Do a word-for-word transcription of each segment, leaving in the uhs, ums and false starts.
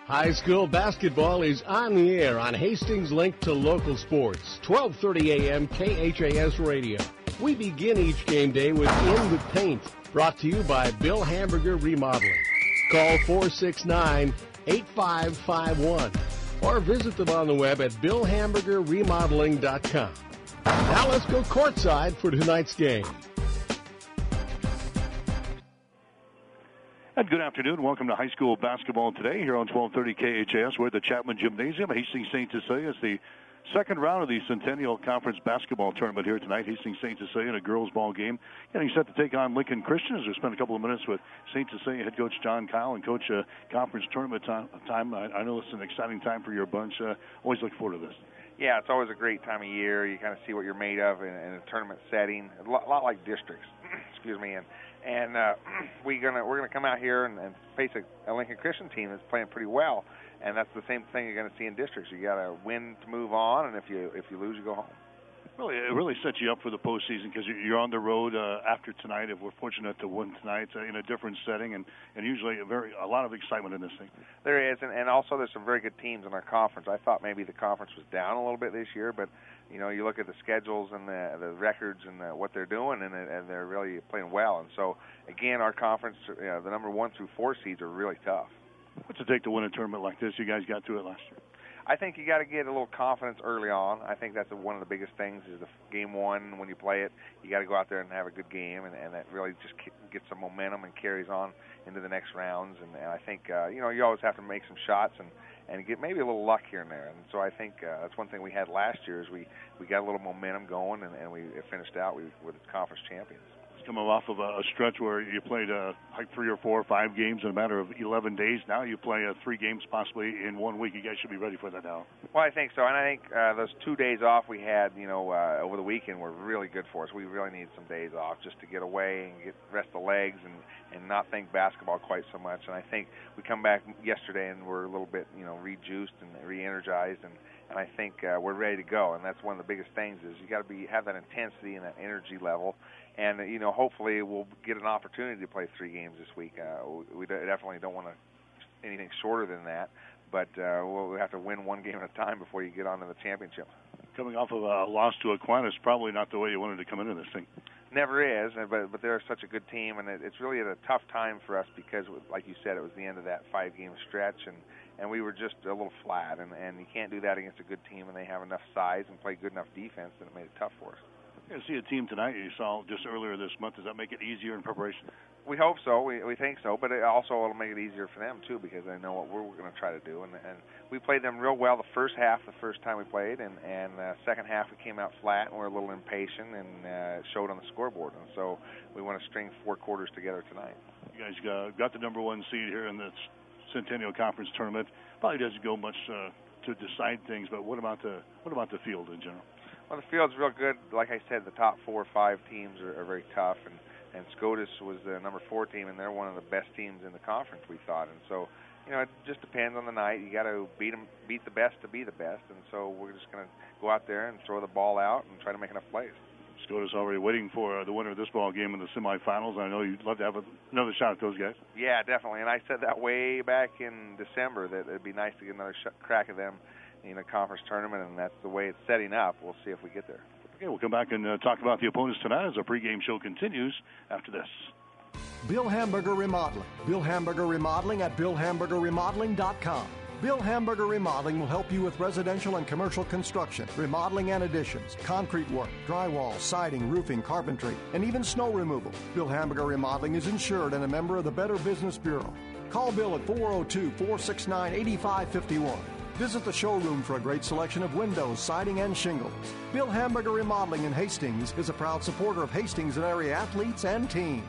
High school basketball is on the air on Hastings Link to Local Sports, twelve thirty a.m. K H A S Radio. We begin each game day with In the Paint, brought to you by Bill Hamburger Remodeling. Call four six nine, eight five five one or visit them on the web at bill hamburger remodeling dot com. Now let's go courtside for tonight's game. And good afternoon. Welcome to high school basketball today here on twelve thirty K H A S. We're at the Chapman Gymnasium. Hastings Saint Cecilia is the second round of the Centennial Conference basketball tournament here tonight. Hastings Saint Cecilia in a girls' ball game, getting set to take on Lincoln Christian. As we spend a couple of minutes with Saint Cecilia head coach John Kyle and coach uh, conference tournament time. I, I know it's an exciting time for your bunch. Uh, always look forward to this. Yeah, it's always a great time of year. You kind of see what you're made of in, in a tournament setting, a lot, a lot like districts. Excuse me, and and uh, we're gonna we're gonna come out here and, and face a, a Lincoln Christian team that's playing pretty well, and that's the same thing you're gonna see in districts. You got to win to move on, and if you if you lose, you go home. Really, it really sets you up for the postseason because you're on the road uh, after tonight. If we're fortunate to win tonight uh, in a different setting, and, and usually a very a lot of excitement in this thing. There is, and, and also there's some very good teams in our conference. I thought maybe the conference was down a little bit this year, but you know you look at the schedules and the, the records and the, what they're doing, and, and they're really playing well. And so again, our conference, you know, the number one through four seeds are really tough. What's it take to win a tournament like this? You guys got through it last year. I think you got to get a little confidence early on. I think that's one of the biggest things is the game one, when you play it, you got to go out there and have a good game, and, and that really just gets some momentum and carries on into the next rounds. And, and I think, uh, you know, you always have to make some shots and, and get maybe a little luck here and there. And so I think uh, that's one thing we had last year is we, we got a little momentum going, and, and we finished out we, with conference champions. Coming off of a stretch where you played uh, like three or four or five games in a matter of eleven days. Now you play uh, three games possibly in one week. You guys should be ready for that now. Well, I think so, and I think uh, those two days off we had, you know, uh, over the weekend were really good for us. We really need some days off just to get away and get rest the legs and, and not think basketball quite so much. And I think we come back yesterday and we're a little bit, you know, rejuiced and re-energized, and, and I think uh, we're ready to go. And that's one of the biggest things is you got to be have that intensity and that energy level. And, you know, hopefully we'll get an opportunity to play three games this week. Uh, we definitely don't want to anything shorter than that, but uh, we'll have to win one game at a time before you get on to the championship. Coming off of a loss to Aquinas, probably not the way you wanted to come into this thing. Never is, but but they're such a good team, and it's really at a tough time for us because, like you said, it was the end of that five-game stretch, and, and we were just a little flat, and, and you can't do that against a good team, and they have enough size and play good enough defense that it made it tough for us. You're going to see a team tonight you saw just earlier this month. Does that make it easier in preparation? We hope so. We we think so. But it also will make it easier for them, too, because they know what we're going to try to do. And and we played them real well the first half, the first time we played. And and uh, second half we came out flat and we're a little impatient, and uh, it showed on the scoreboard. And so we want to string four quarters together tonight. You guys got, got the number one seed here in the Centennial Conference tournament. Probably doesn't go much uh, to decide things, but what about the what about the field in general? Well, the field's real good. Like I said, the top four or five teams are, are very tough, and, and SCOTUS was the number four team, and they're one of the best teams in the conference, we thought. And so, you know, it just depends on the night. You got to beat them, beat the best to be the best, and so we're just going to go out there and throw the ball out and try to make enough plays. SCOTUS already waiting for uh, the winner of this ball game in the semifinals. I know you'd love to have a, another shot at those guys. Yeah, definitely. And I said that way back in December that it'd be nice to get another sh- crack at them in a conference tournament, and that's the way it's setting up. We'll see if we get there. Okay, we'll come back and uh, talk about the opponents tonight as our pregame show continues after this. Bill Hamburger Remodeling. Bill Hamburger Remodeling at bill hamburger remodeling dot com. Bill Hamburger Remodeling will help you with residential and commercial construction, remodeling and additions, concrete work, drywall, siding, roofing, carpentry, and even snow removal. Bill Hamburger Remodeling is insured and a member of the Better Business Bureau. Call Bill at four oh two, four six nine, eight five five one. Visit the showroom for a great selection of windows, siding, and shingles. Bill Hamburger Remodeling in Hastings is a proud supporter of Hastings and area athletes and teams.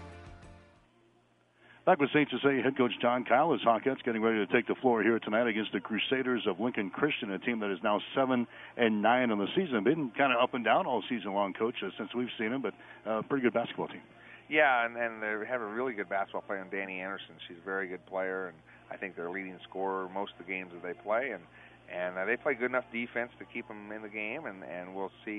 Back with Saint Cecilia head coach John Kyle as Hawkettes getting ready to take the floor here tonight against the Crusaders of Lincoln Christian, a team that is now seven and nine on the season. Been kind of up and down all season long, Coach, uh, since we've seen them, but a uh, pretty good basketball team. Yeah, and, and they have a really good basketball player in Danny Anderson. She's a very good player, and I think they're leading scorer most of the games that they play, and and uh, they play good enough defense to keep them in the game, and, and we'll see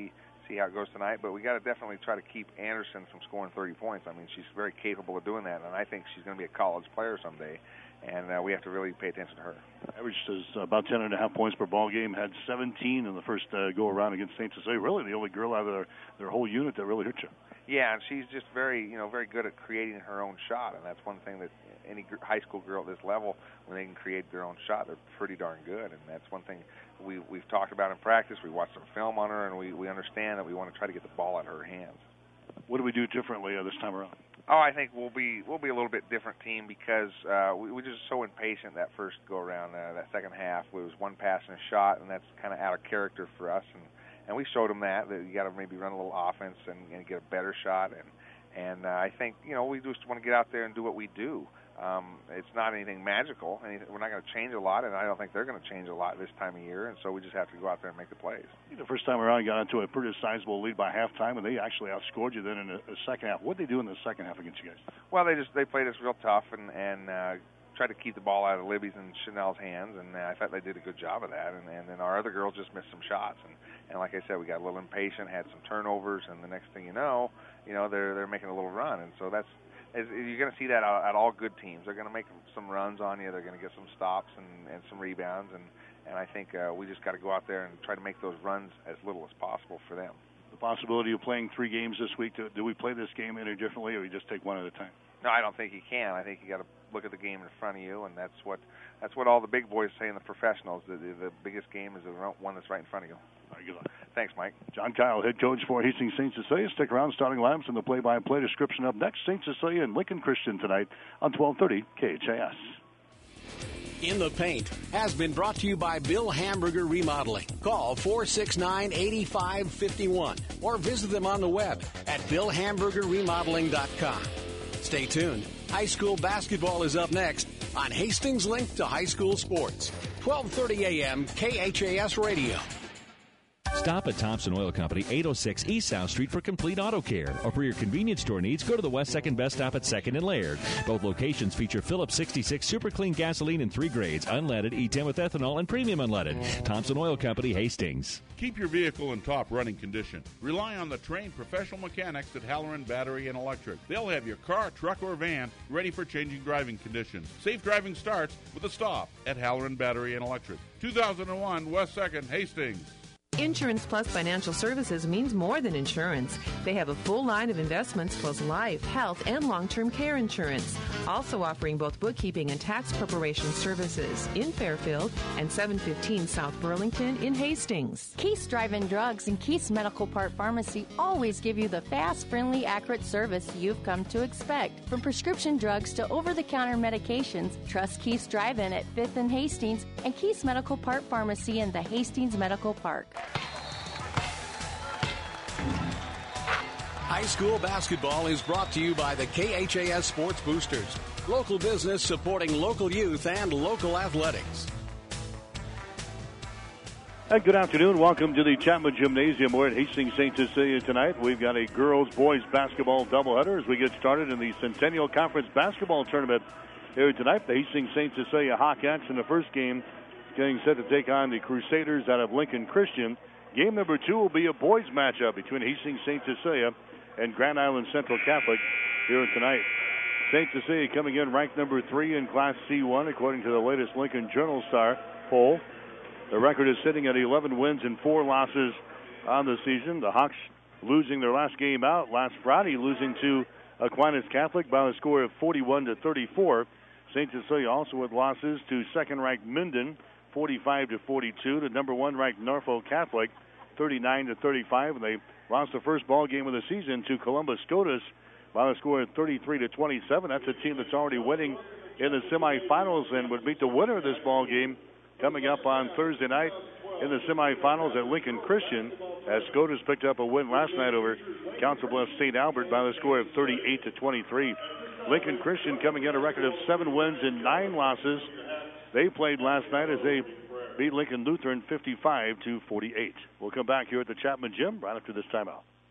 see how it goes tonight. But we got to definitely try to keep Anderson from scoring thirty points. I mean, she's very capable of doing that, and I think she's going to be a college player someday. And uh, we have to really pay attention to her. Average is about ten and a half points per ball game. Had seventeen in the first uh, go around against Saint Cecilia. Really, the only girl out of their, their whole unit that really hurt you. Yeah, and she's just very, you know, very good at creating her own shot, and that's one thing that any high school girl at this level, when they can create their own shot, they're pretty darn good. And that's one thing we we've talked about in practice. We watched some film on her, and we we understand that we want to try to get the ball out of her hands. What do we do differently uh, this time around? Oh, I think we'll be we'll be a little bit different team because uh, we we're just so impatient that first go around. Uh, that second half it was one pass and a shot, and that's kind of out of character for us. And, and we showed them that that you got to maybe run a little offense and, and get a better shot. And and uh, I think you know we just want to get out there and do what we do. Um, it's not anything magical. Anything, we're not going to change a lot, and I don't think they're going to change a lot this time of year. And so we just have to go out there and make the plays. The first time around, you got into a pretty sizable lead by halftime, and they actually outscored you then in the second half. What did they do in the second half against you guys? Well, they just they played us real tough and and uh, tried to keep the ball out of Libby's and Chanel's hands, and uh, I thought they did a good job of that. And, and then our other girls just missed some shots, and, and like I said, we got a little impatient, had some turnovers, and the next thing you know, you know they're they're making a little run, and so that's. Is, you're going to see that at all good teams. They're going to make some runs on you. They're going to get some stops and, and some rebounds, and, and I think uh, we just got to go out there and try to make those runs as little as possible for them. The possibility of playing three games this week, do, do we play this game any differently, or we just take one at a time? No, I don't think you can. I think you got to look at the game in front of you, and that's what that's what all the big boys say in the professionals. The, the, the biggest game is the one that's right in front of you. All right, good luck. Thanks, Mike. John Kyle, head coach for Hastings Saint Cecilia. Stick around, starting lineups and the play-by-play description up next. Saint Cecilia and Lincoln Christian tonight on twelve thirty K H A S. In the Paint has been brought to you by Bill Hamburger Remodeling. Call four six nine, eight five five one or visit them on the web at bill hamburger remodeling dot com. Stay tuned. High school basketball is up next on Hastings Link to High School Sports. twelve thirty a.m. K H A S Radio. Stop at Thompson Oil Company, eight oh six East South Street for complete auto care. Or for your convenience store needs, go to the West second Best Stop at second and Laird. Both locations feature Phillips sixty-six Super Clean gasoline in three grades, unleaded, E ten with ethanol, and premium unleaded. Thompson Oil Company, Hastings. Keep your vehicle in top running condition. Rely on the trained professional mechanics at Halloran Battery and Electric. They'll have your car, truck, or van ready for changing driving conditions. Safe driving starts with a stop at Halloran Battery and Electric. two thousand one West second, Hastings. Insurance Plus Financial Services means more than insurance. They have a full line of investments plus life, health, and long-term care insurance. Also offering both bookkeeping and tax preparation services in Fairfield and seven fifteen South Burlington in Hastings. Keith's Drive-In Drugs and Keith's Medical Park Pharmacy always give you the fast, friendly, accurate service you've come to expect. From prescription drugs to over-the-counter medications, trust Keith's Drive-In at fifth and Hastings and Keith's Medical Park Pharmacy in the Hastings Medical Park. High school basketball is brought to you by the K H A S Sports Boosters. Local business supporting local youth and local athletics. And good afternoon. Welcome to the Chapman Gymnasium. We're at Hastings Saint Cecilia tonight. We've got a girls-boys basketball doubleheader as we get started in the Centennial Conference basketball tournament here tonight. The Hastings Saint Cecilia Hawkettes in the first game getting set to take on the Crusaders out of Lincoln Christian. Game number two will be a boys matchup between Hastings Saint Cecilia and Grand Island Central Catholic here tonight. Saint Cecilia coming in ranked number three in Class C one according to the latest Lincoln Journal Star poll. The record is sitting at eleven wins and four losses on the season. The Hawks losing their last game out last Friday, losing to Aquinas Catholic by a score of forty-one to thirty-four. Saint Cecilia also with losses to second-ranked Minden, forty-five to forty-two, to number one-ranked Norfolk Catholic, thirty-nine to thirty-five, and they lost the first ball game of the season to Columbus Scotus by a score of thirty-three to twenty-seven. That's a team that's already winning in the semifinals and would meet the winner of this ball game coming up on Thursday night in the semifinals at Lincoln Christian, as Scotus picked up a win last night over Council Bluffs Saint Albert by the score of thirty-eight to twenty-three. Lincoln Christian coming in a record of seven wins and nine losses. They played last night as they beat Lincoln Lutheran fifty-five to forty-eight. We'll come back here at the Chapman Gym right after this timeout.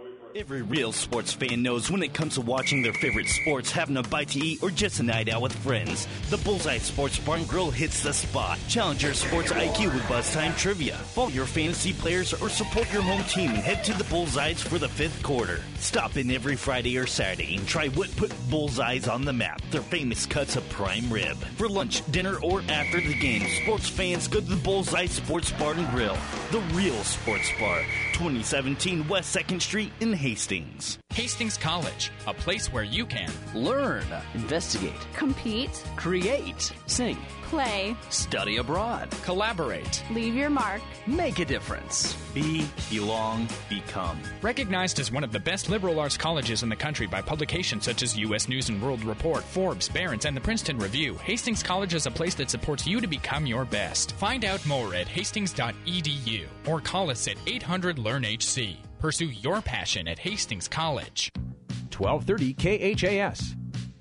Every real sports fan knows when it comes to watching their favorite sports, having a bite to eat, or just a night out with friends, the Bullseye Sports Bar and Grill hits the spot. Challenge your sports I Q with Buzz Time Trivia. Follow your fantasy players or support your home team and head to the Bullseyes for the fifth quarter. Stop in every Friday or Saturday and try what put Bullseyes on the map, their famous cuts of prime rib. For lunch, dinner, or after the game, sports fans go to the Bullseye Sports Bar and Grill, the real sports bar, twenty seventeen West second Street in Hastings. Hastings College, a place where you can learn, investigate, compete, create, sing, play, study abroad, collaborate, leave your mark, make a difference, be, belong, become. Recognized as one of the best liberal arts colleges in the country by publications such as U S News and World Report, Forbes, Barron's, and the Princeton Review, Hastings College is a place that supports you to become your best. Find out more at hastings dot e d u or call us at eight hundred learn H C. Pursue your passion at Hastings College. twelve thirty K H A S.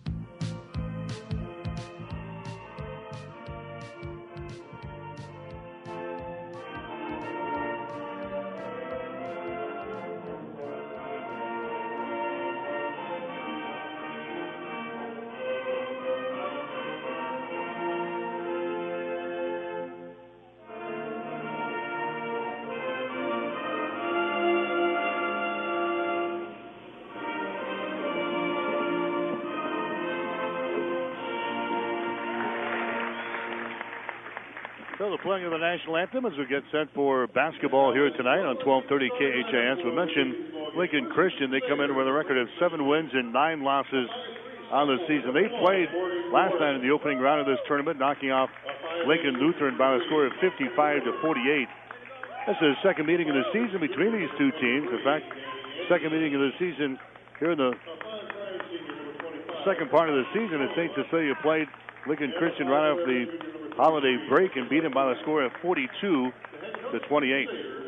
So the playing of the national anthem as we get set for basketball here tonight on twelve thirty K H A S. We mentioned Lincoln Christian. They come in with a record of seven wins and nine losses on the season. They played last night in the opening round of this tournament, knocking off Lincoln Lutheran by a score of fifty-five to forty-eight. This is the second meeting of the season between these two teams. In fact, second meeting of the season here in the second part of the season as Saint Cecilia played Lincoln Christian right off the holiday break and beat him by the score of forty-two to twenty-eight.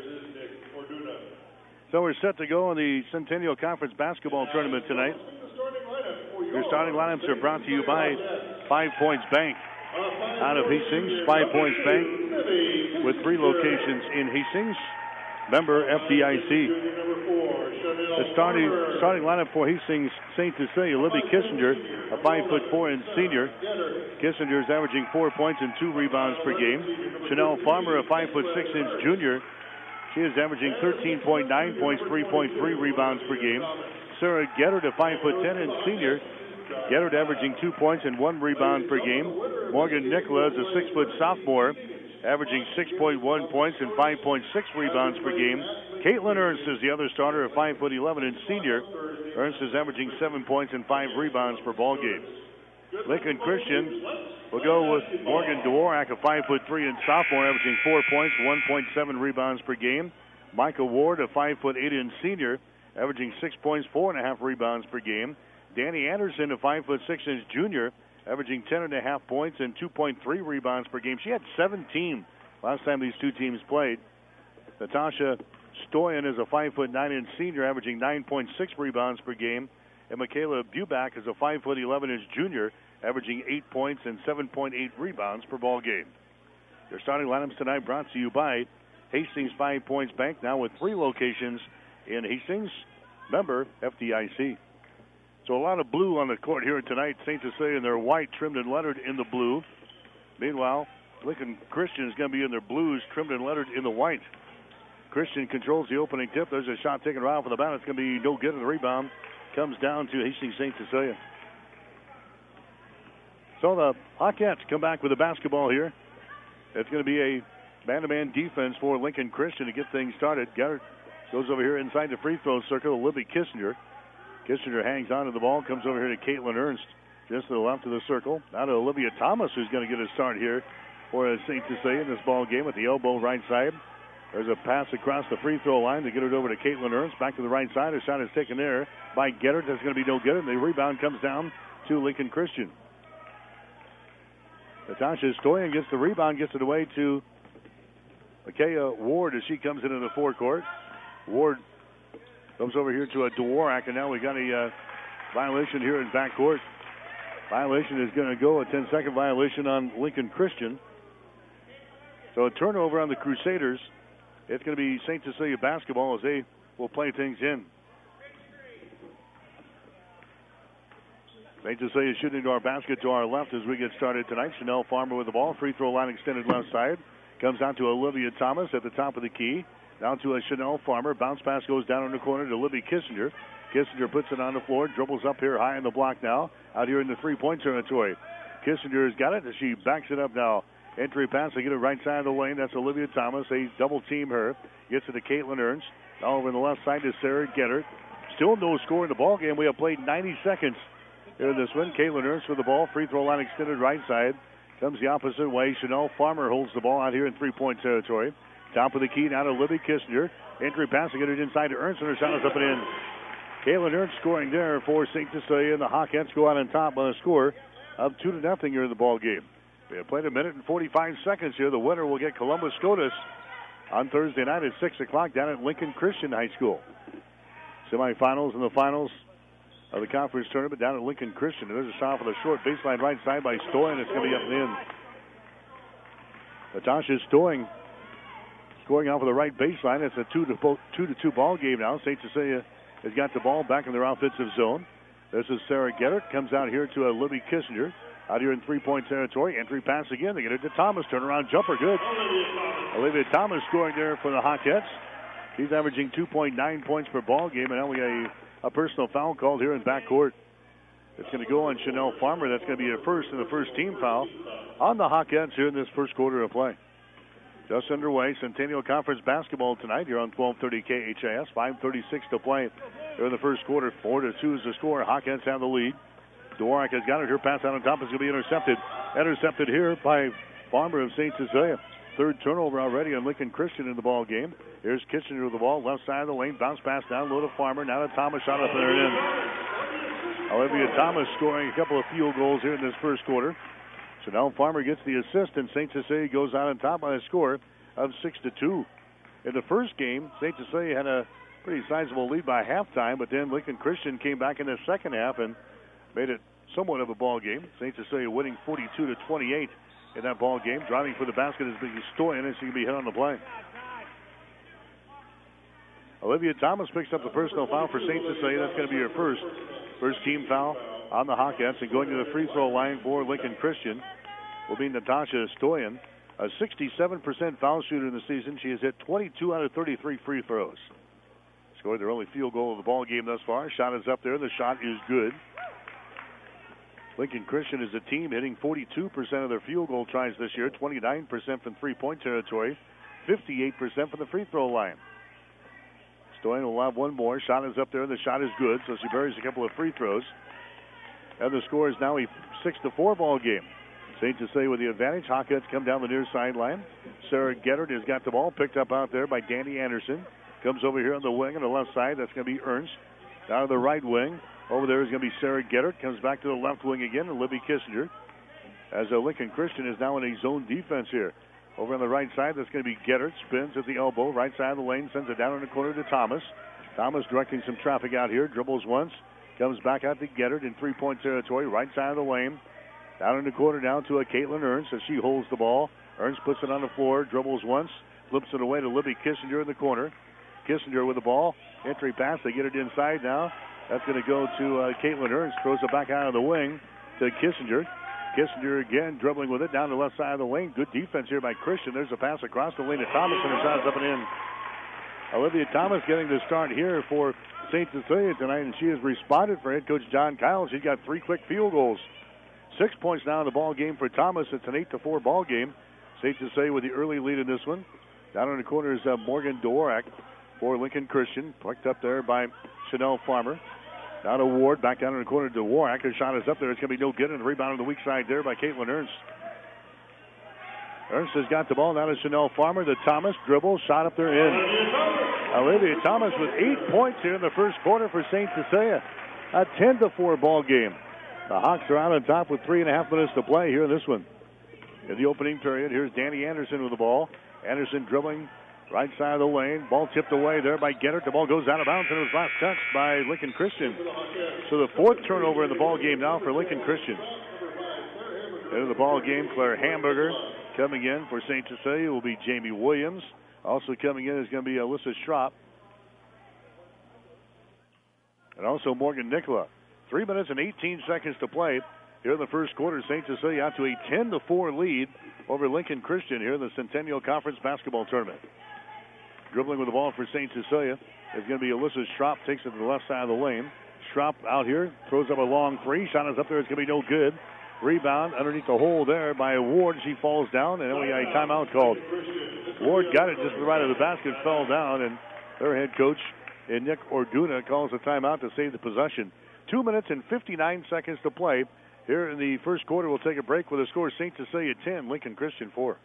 So we're set to go in the Centennial Conference basketball tournament tonight. Your starting lineups are brought to you by Five Points Bank out of Hastings. Five Points Bank with three locations in Hastings. Member F D I C. The starting starting lineup for Hastings Saint Cecilia: Libby Kissinger, a five foot four inch senior. Kissinger is averaging four points and two rebounds per game. Chanel Farmer, a five foot six inch junior. She is averaging thirteen point nine points, three point three rebounds per game. Sarah Gettard, a five foot ten inch senior. Gettard averaging two points and one rebound per game. Morgan Nicholas, a six foot sophomore, averaging six point one points and five point six rebounds per game. Caitlin Ernst is the other starter, a five foot eleven inch senior. Ernst is averaging seven points and five rebounds per ball game. Lincoln Christian will go with Morgan Dvorak, a five foot three inch sophomore, averaging four points, one point seven rebounds per game. Michael Ward, a five foot eight inch senior, averaging six points, four and a half rebounds per game. Danny Anderson, a five foot six inch junior, averaging ten and a half points and two point three rebounds per game. She had seventeen last time these two teams played. Natasha Stoyan is a five foot nine inch senior, averaging nine point six rebounds per game. And Michaela Buback is a five foot eleven inch junior, averaging eight points and seven point eight rebounds per ball game. Your starting lineups tonight brought to you by Hastings Five Points Bank, now with three locations in Hastings. Member F D I C. So a lot of blue on the court here tonight. Saint Cecilia in their white, trimmed and lettered in the blue. Meanwhile, Lincoln Christian is going to be in their blues, trimmed and lettered in the white. Christian controls the opening tip. There's a shot taken right off of the bat. It's going to be no good. And the rebound comes down to Hastings Saint Cecilia. So the Hawkettes come back with the basketball here. It's going to be a man-to-man defense for Lincoln Christian to get things started. Garrett goes over here inside the free throw circle. Libby Kissinger. Kissinger hangs on to the ball, comes over here to Caitlin Ernst, just to the left of the circle. Now to Olivia Thomas, who's going to get a start here for Saint Cecilia in this ball game at the elbow right side. There's a pass across the free throw line to get it over to Caitlin Ernst. Back to the right side. A shot is taken there by Gettard. That's going to be no good, and the rebound comes down to Lincoln Christian. Natasha Stoyan gets the rebound, gets it away to Akeya Ward as she comes into the forecourt. Ward comes over here to a Dvorak, and now we got a uh, violation here in backcourt. Violation is going to go, a ten-second violation on Lincoln Christian. So a turnover on the Crusaders. It's going to be Saint Cecilia basketball as they will play things in. Saint Cecilia shooting to our basket to our left as we get started tonight. Chanel Farmer with the ball. Free throw line extended left side. Comes out to Olivia Thomas at the top of the key. Down to a Chanel Farmer. Bounce pass goes down in the corner to Libby Kissinger. Kissinger puts it on the floor. Dribbles up here high in the block now. Out here in the three-point territory. Kissinger has got it. She backs it up now. Entry pass. They get it right side of the lane. That's Olivia Thomas. They double team her. Gets it to Caitlin Ernst. Now over on the left side to Sarah Gettert. Still no score in the ball game. We have played ninety seconds here in this one. Caitlin Ernst with the ball. Free throw line extended right side. Comes the opposite way. Chanel Farmer holds the ball out here in three-point territory. Top of the key now to Libby Kissinger. Entry pass to get it inside to Ernst, and her shot is up and in. Caitlin Ernst scoring there for Saint Cecilia, and the Hawkettes go out on top by a score of two to nothing here in the ball game. We have played a minute and forty-five seconds here. The winner will get Columbus SCOTUS on Thursday night at six o'clock down at Lincoln Christian High School. Semifinals and the finals of the conference tournament down at Lincoln Christian. There's a shot for the short baseline right side by Stoyan. It's going to be up and in. Natasha Stoyan scoring off of the right baseline. It's a two to two to two ball game now. Saint Cecilia has got the ball back in their offensive zone. This is Sarah Gettert. Comes out here to a Libby Kissinger. Out here in three-point territory. Entry pass again. They get it to Thomas. Turnaround jumper. Good. Olivia Thomas scoring there for the Hawkettes. He's averaging two point nine points per ball game. And now we got a, a personal foul called here in backcourt. It's going to go on Chanel Farmer. That's going to be her first and the first team foul on the Hawkettes here in this first quarter of play. Just underway. Centennial Conference basketball tonight here on twelve thirty K H A S. five thirty-six to play here in the first quarter. four to two is the score. Hawkettes have the lead. Dworak has got it. Her pass out on top is going to be intercepted. Intercepted here by Farmer of Saint Cecilia. Third turnover already on Lincoln Christian in the ball game. Here's Kitchener with the ball. Left side of the lane. Bounce pass down low to Farmer. Now to Thomas. Shot up there and in. Olivia Thomas scoring a couple of field goals here in this first quarter. So now Farmer gets the assist, and Saint Cecilia goes out on top by a score of six to two. In the first game, Saint Cecilia had a pretty sizable lead by halftime, but then Lincoln Christian came back in the second half and made it somewhat of a ball game. Saint Cecilia winning forty-two to twenty-eight in that ball game. Driving for the basket is being Stoyan, and she can be hit on the play. Olivia Thomas picks up the personal foul for Saint Cecilia. That's going to be her first. First team foul on the Hawkettes, and going to the free throw line for Lincoln Christian will be Natasha Stoyan, a sixty-seven percent foul shooter in the season. She has hit twenty-two out of thirty-three free throws. Scored their only field goal of the ball game thus far. Shot is up there. The shot is good. Lincoln Christian is a team hitting forty-two percent of their field goal tries this year, twenty-nine percent from three-point territory, fifty-eight percent from the free throw line. Stoyan will have one more. Shot is up there. The shot is good, so she buries a couple of free throws. And the score is now a six to four ball game. Saint Cecilia with the advantage. Hawkettes come down the near sideline. Sarah Gettert has got the ball picked up out there by Danny Anderson. Comes over here on the wing on the left side. That's going to be Ernst. Down to the right wing. Over there is going to be Sarah Gettert. Comes back to the left wing again, and Libby Kissinger. As a Lincoln Christian is now in a zone defense here. Over on the right side, that's going to be Gettert. Spins at the elbow. Right side of the lane. Sends it down in the corner to Thomas. Thomas directing some traffic out here. Dribbles once. Comes back out to Gettert in three-point territory. Right side of the lane. Down in the corner now to a Caitlin Ernst as she holds the ball. Ernst puts it on the floor. Dribbles once. Flips it away to Libby Kissinger in the corner. Kissinger with the ball. Entry pass. They get it inside now. That's going to go to uh, Caitlin Ernst. Throws it back out of the wing to Kissinger. Kissinger again dribbling with it down the left side of the lane. Good defense here by Christian. There's a pass across the lane to Thomas, and her shot is up and in. Olivia Thomas getting the start here for Saint Cecilia tonight, and she has responded for head coach John Kyle. She's got three quick field goals. Six points now in the ball game for Thomas. It's an eight to four ball game. Saint Cecilia with the early lead in this one. Down in the corner is uh, Morgan Dworak for Lincoln Christian. Picked up there by Chanel Farmer. Down to Ward, back down in the corner to Dworak. Her shot is up there. It's going to be no good, and the rebound on the weak side there by Caitlin Ernst. Ernst has got the ball now to Chanel Farmer. The Thomas dribble, shot up there in. Olivia Thomas with eight points here in the first quarter for Saint Cecilia. A ten to four ball game. The Hawks are out on top with three and a half minutes to play here in this one. In the opening period, here's Danny Anderson with the ball. Anderson dribbling right side of the lane. Ball tipped away there by Gettert. The ball goes out of bounds and it was last touched by Lincoln Christian. So the fourth turnover in the ball game now for Lincoln Christian. Into the ball game, Claire Hamburger coming in for Saint Cecilia will be Jamie Williams. Also coming in is going to be Alyssa Schropp. And also Morgan Nicola Three minutes and eighteen seconds to play here in the first quarter. Saint Cecilia out to a ten to four lead over Lincoln Christian here in the Centennial Conference basketball tournament. Dribbling with the ball for Saint Cecilia is going to be Alyssa Schropp. Takes it to the left side of the lane. Schropp out here, throws up a long three. Shot is up there. It's going to be no good. Rebound underneath the hole there by Ward. She falls down, and then we got a timeout called. Ward got it just to the right of the basket, fell down, and their head coach, Nick Orduna, calls a timeout to save the possession. Two minutes and fifty-nine seconds to play. Here in the first quarter, we'll take a break with a score Saint Cecilia ten, Lincoln Christian four.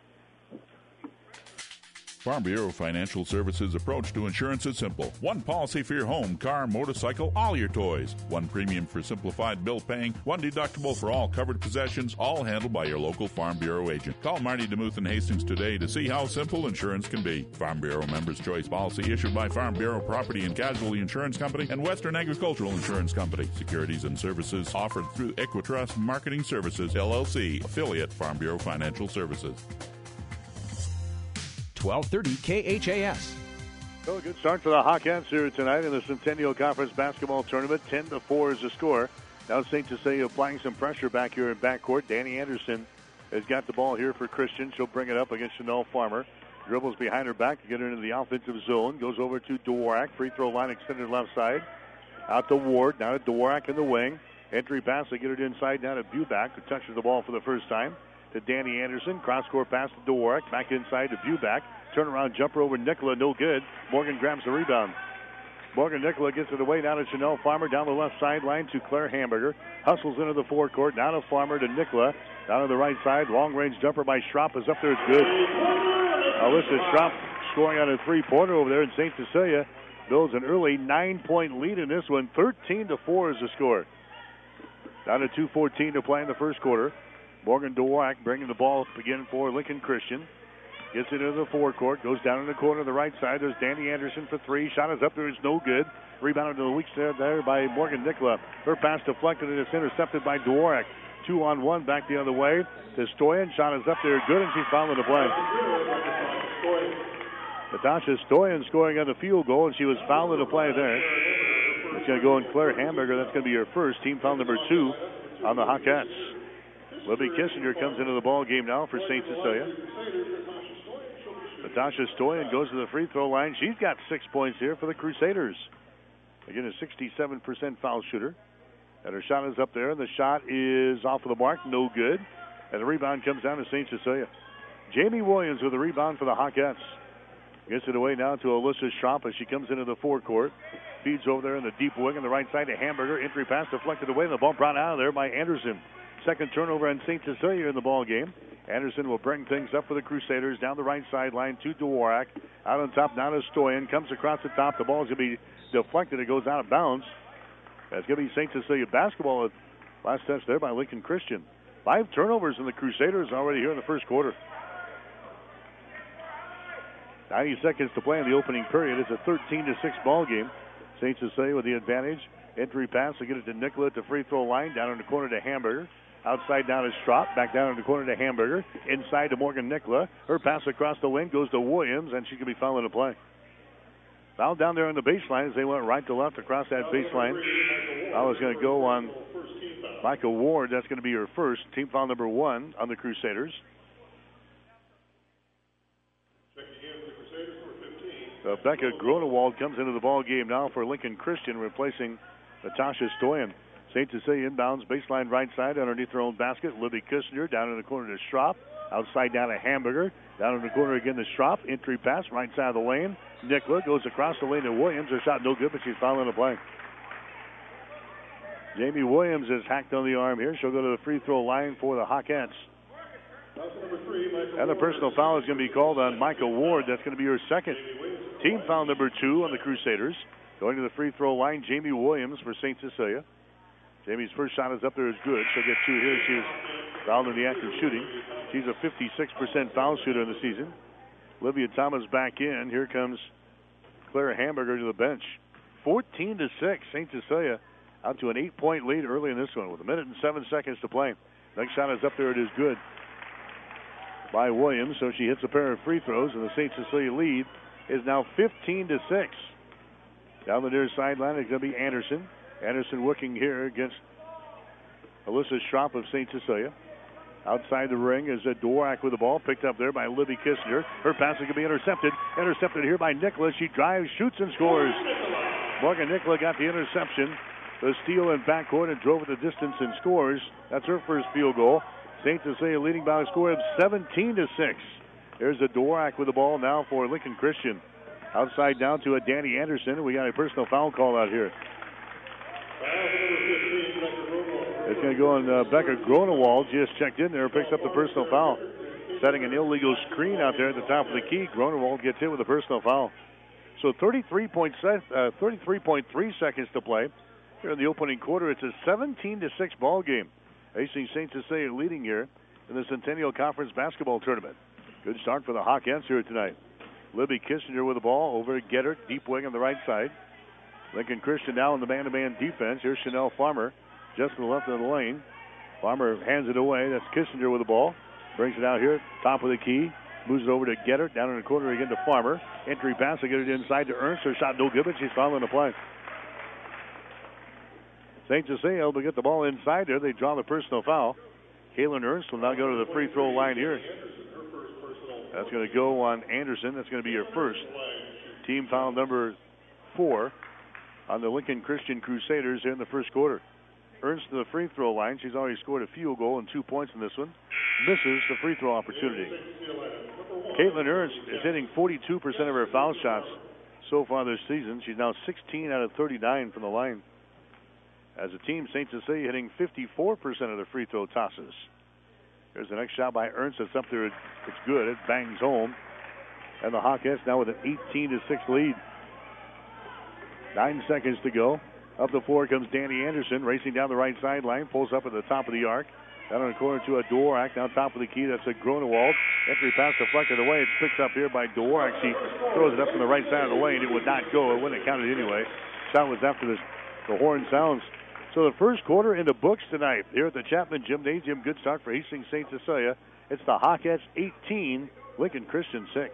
Farm Bureau Financial Services approach to insurance is simple. One policy for your home, car, motorcycle, all your toys. One premium for simplified bill paying. One deductible for all covered possessions, all handled by your local Farm Bureau agent. Call Marty DeMuth in Hastings today to see how simple insurance can be. Farm Bureau Members Choice Policy issued by Farm Bureau Property and Casualty Insurance Company and Western Agricultural Insurance Company. Securities and services offered through Equitrust Marketing Services, L L C, affiliate Farm Bureau Financial Services. twelve thirty K H A S. So a good start for the Hawkins here tonight in the Centennial Conference basketball tournament. ten to four is the score. Now Saint Cecilia applying some pressure back here in backcourt. Danny Anderson has got the ball here for Christian. She'll bring it up against Chanel Farmer. Dribbles behind her back to get her into the offensive zone. Goes over to Dvorak. Free throw line extended left side. Out to Ward. Now to Dvorak in the wing. Entry pass to get it inside down to Buback, who touches the ball for the first time. To Danny Anderson. Cross-court pass to Dvorak. Back inside to Buback. Turnaround jumper over Nicola. No good. Morgan grabs the rebound. Morgan Nicola gets it away now to Chanel Farmer down the left sideline to Claire Hamburger. Hustles into the forecourt. Now to Farmer to Nicola. Down to the right side. Long-range jumper by Schropp is up there. It's good. Alyssa Schropp scoring on a three-pointer over there, and Saint Cecilia builds an early nine-point lead in this one. thirteen to four is the score. Down to two fourteen to play in the first quarter. Morgan Dvorak bringing the ball up again for Lincoln Christian. Gets it into the forecourt. Goes down in the corner of the right side. There's Danny Anderson for three. Shot is up there. It's no good. Rebounded to the weak side there by Morgan Nicola. Her pass deflected and it's intercepted by Dvorak. Two on one back the other way. To Stoyan. Shot is up there. Good, and she's fouling the play. Natasha Stoyan scoring on the field goal, and she was fouled in the play there. It's going to go in Claire Hamburger. That's going to be her first. Team foul number two on the Hawkettes. Libby Kissinger comes into the ball game now for Saint Cecilia. Natasha Stoyan goes to the free throw line. She's got six points here for the Crusaders. Again, a sixty-seven percent foul shooter. And her shot is up there, and the shot is off of the mark. No good. And the rebound comes down to Saint Cecilia. Jamie Williams with the rebound for the Hawkettes. Gets it away now to Alyssa Schropp as she comes into the forecourt. Feeds over there in the deep wing on the right side to Hamburger. Entry pass deflected away, and the ball brought out of there by Anderson. Second turnover on Saint Cecilia in the ball game. Anderson will bring things up for the Crusaders down the right sideline to Dvorak. Out on top now to Stoyan. Comes across the top. The ball is going to be deflected. It goes out of bounds. That's going to be Saint Cecilia basketball. Last touch there by Lincoln Christian. Five turnovers in the Crusaders already here in the first quarter. ninety seconds to play in the opening period. It's a thirteen to six ball game. Saint Cecilia with the advantage. Entry pass to get it to Nicola at the free throw line. Down in the corner to Hamburger. Outside down to Schropp. Back down in the corner to Hamburger. Inside to Morgan Nicola. Her pass across the wing goes to Williams, and she can be fouling the play. Foul down there on the baseline as they went right to left across that baseline. Foul is going to go on Micah Ward. That's going to be her first. Team foul number one on the Crusaders. Uh, Becca Gronewald comes into the ball game now for Lincoln Christian, replacing Natasha Stoyan. Saint Cecilia inbounds baseline right side underneath their own basket. Libby Kissinger down in the corner to Schropp. Outside down to Hamburger. Down in the corner again to Schropp. Entry pass right side of the lane. Nicola goes across the lane to Williams. Her shot no good, but she's fouling the play. Jamie Williams is hacked on the arm here. She'll go to the free throw line for the Hawkettes. And the personal foul is going to be called on Micah Ward. That's going to be her second. Team foul number two on the Crusaders. Going to the free throw line, Jamie Williams for Saint Cecilia. Jamie's first shot is up there is good. She'll get two here. She's fouled in the act of shooting. She's a fifty-six percent foul shooter in the season. Olivia Thomas back in. Here comes Claire Hamburger to the bench. fourteen to six. Saint Cecilia out to an eight-point lead early in this one with a minute and seven seconds to play. Next shot is up there. It is good by Williams. So she hits a pair of free throws, and the Saint Cecilia lead is now fifteen to six. Down the near sideline is going to be Anderson. Anderson working here against Alyssa Schropp of Saint Cecilia. Outside the ring is a Dworak with the ball, picked up there by Libby Kissinger. Her pass is going to be intercepted. Intercepted here by Nicola. She drives, shoots, and scores. Morgan Nicola got the interception. The steal in backcourt and drove it the distance and scores. That's her first field goal. Saint Cecilia leading by a score of seventeen to six. There's a Dworak with the ball now for Lincoln Christian. Outside down to a Danny Anderson. We got a personal foul call out here. It's going to go on uh, Becca Gronewald. Just checked in there, picks up the personal foul. Setting an illegal screen out there at the top of the key. Gronewald gets hit with a personal foul. So thirty-three point three seconds to play. Here in the opening quarter, it's a seventeen to six ball game. Hastings Saint Cecilia leading here in the Centennial Conference basketball tournament. Good start for the Hawkettes here tonight. Libby Kissinger with the ball over to Gettert, deep wing on the right side. Lincoln Christian now in the man-to-man defense. Here's Chanel Farmer just to the left of the lane. Farmer hands it away. That's Kissinger with the ball. Brings it out here, top of the key. Moves it over to Gettert, down in the corner again to Farmer. Entry pass to get it inside to Ernst. Her shot no good, but she's fouling the play. Saint Cecilia able to get the ball inside there. They draw the personal foul. Kaylin Ernst will now go to the free throw line here. That's going to go on Anderson. That's going to be her first. Team foul number four on the Lincoln Christian Crusaders here in the first quarter. Ernst to the free throw line. She's already scored a field goal and two points in this one. Misses the free throw opportunity. Caitlin Ernst is hitting forty-two percent of her foul shots so far this season. She's now sixteen out of thirty-nine from the line. As a team, Saint Cecilia hitting fifty-four percent of the free throw tosses. There's the next shot by Ernst. It's up there. It's good. It bangs home. And the Hawkettes now with an eighteen to six lead. Nine seconds to go. Up the floor comes Danny Anderson, racing down the right sideline. Pulls up at the top of the arc. Down in the corner to a Dworak. Down top of the key. That's a Gronewald. Entry pass deflected away. It's picked up here by Dworak. She throws it up on the right side of the lane. It would not go. It wouldn't have counted anyway. Shot was after this, the horn sounds. So the first quarter in the books tonight here at the Chapman Gymnasium. Good start for Hastings Saint Cecilia. It's the Hawkettes eighteen, Lincoln Christian six.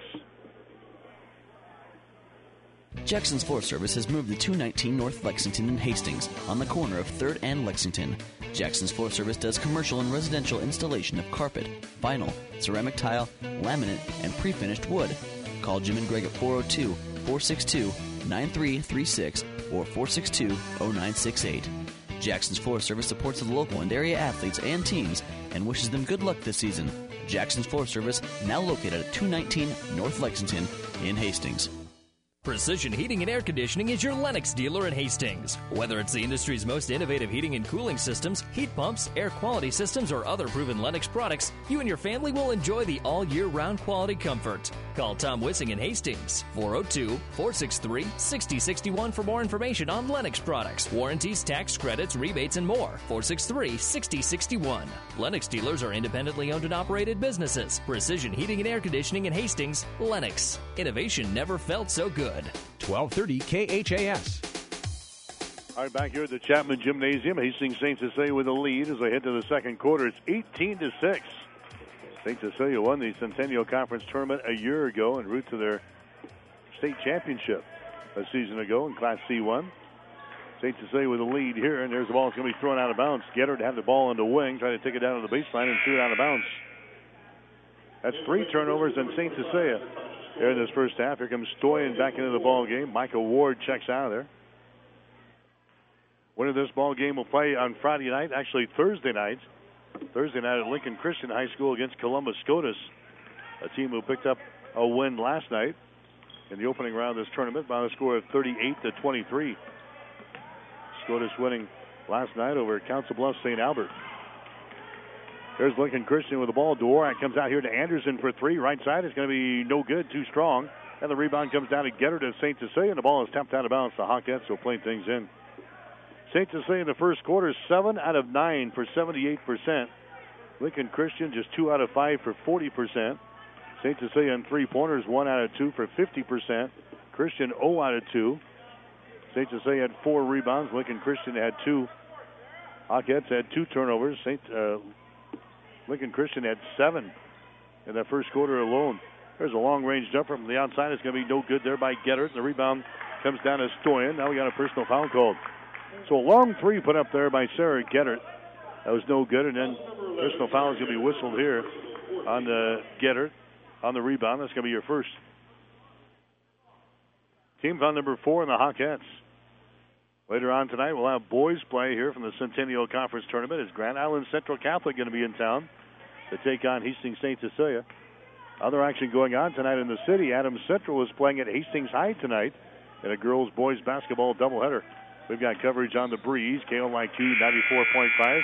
Jackson's Forest Service has moved to two nineteen North Lexington in Hastings on the corner of third and Lexington. Jackson's Forest Service does commercial and residential installation of carpet, vinyl, ceramic tile, laminate, and pre-finished wood. Call Jim and Greg at four oh two, four six two, nine three three six or four six two, oh nine six eight. Jackson's Forest Service supports the local and area athletes and teams and wishes them good luck this season. Jackson's Forest Service, now located at two nineteen North Lexington in Hastings. Precision Heating and Air Conditioning is your Lennox dealer in Hastings. Whether it's the industry's most innovative heating and cooling systems, heat pumps, air quality systems, or other proven Lennox products, you and your family will enjoy the all-year-round quality comfort. Call Tom Wissing in Hastings, four oh two, four six three, six oh six one for more information on Lennox products, warranties, tax credits, rebates, and more. four six three, six oh six one. Lennox dealers are independently owned and operated businesses. Precision Heating and Air Conditioning in Hastings, Lennox. Innovation never felt so good. twelve thirty K H A S. All right, back here at the Chapman Gymnasium, Hastings Saint Cecilia with a lead as they head to the second quarter. It's eighteen to six. Saint Cecilia won the Centennial Conference tournament a year ago en route to their state championship a season ago in Class C one. Saint Cecilia with a lead here, and there's the ball that's going to be thrown out of bounds. Gettert had the ball on the wing, trying to take it down to the baseline and threw it out of bounds. That's three turnovers in Saint Cecilia here in this first half. Here comes Stoyan back into the ball game. Michael Ward checks out of there. Winner of this ball game will play on Friday night, actually Thursday night. Thursday night at Lincoln Christian High School against Columbus Scotus, a team who picked up a win last night in the opening round of this tournament by a score of thirty-eight to twenty-three. Scotus winning last night over Council Bluffs Saint Albert. There's Lincoln Christian with the ball. Dworak comes out here to Anderson for three. Right side is going to be no good, too strong. And the rebound comes down to Gettert to Saint Cecilia, and the ball is tapped out of bounds. The Hawkettes will play things in. Saint Cecilia in the first quarter, seven out of nine for seventy-eight percent. Lincoln Christian just two out of five for forty percent. Saint Cecilia in three-pointers, one out of two for fifty percent. Christian zero out of two. Saint Cecilia had four rebounds. Lincoln Christian had two. Hawkettes had two turnovers. Saint uh, Lincoln Christian had seven in that first quarter alone. There's a long-range jumper from the outside. It's going to be no good there by Gettert. The rebound comes down to Stoyan. Now we got a personal foul called. So a long three put up there by Sarah Gettert. That was no good, and then personal foul is going to be whistled here on the Gettert on the rebound. That's going to be your first. Team foul number four in the Hawkettes. Later on tonight, we'll have boys play here from the Centennial Conference Tournament. Is Grand Island Central Catholic going to be in town to take on Hastings Saint Cecilia? Other action going on tonight in the city. Adams Central is playing at Hastings High tonight in a girls-boys basketball doubleheader. We've got coverage on the breeze. K O I Q ninety-four point five.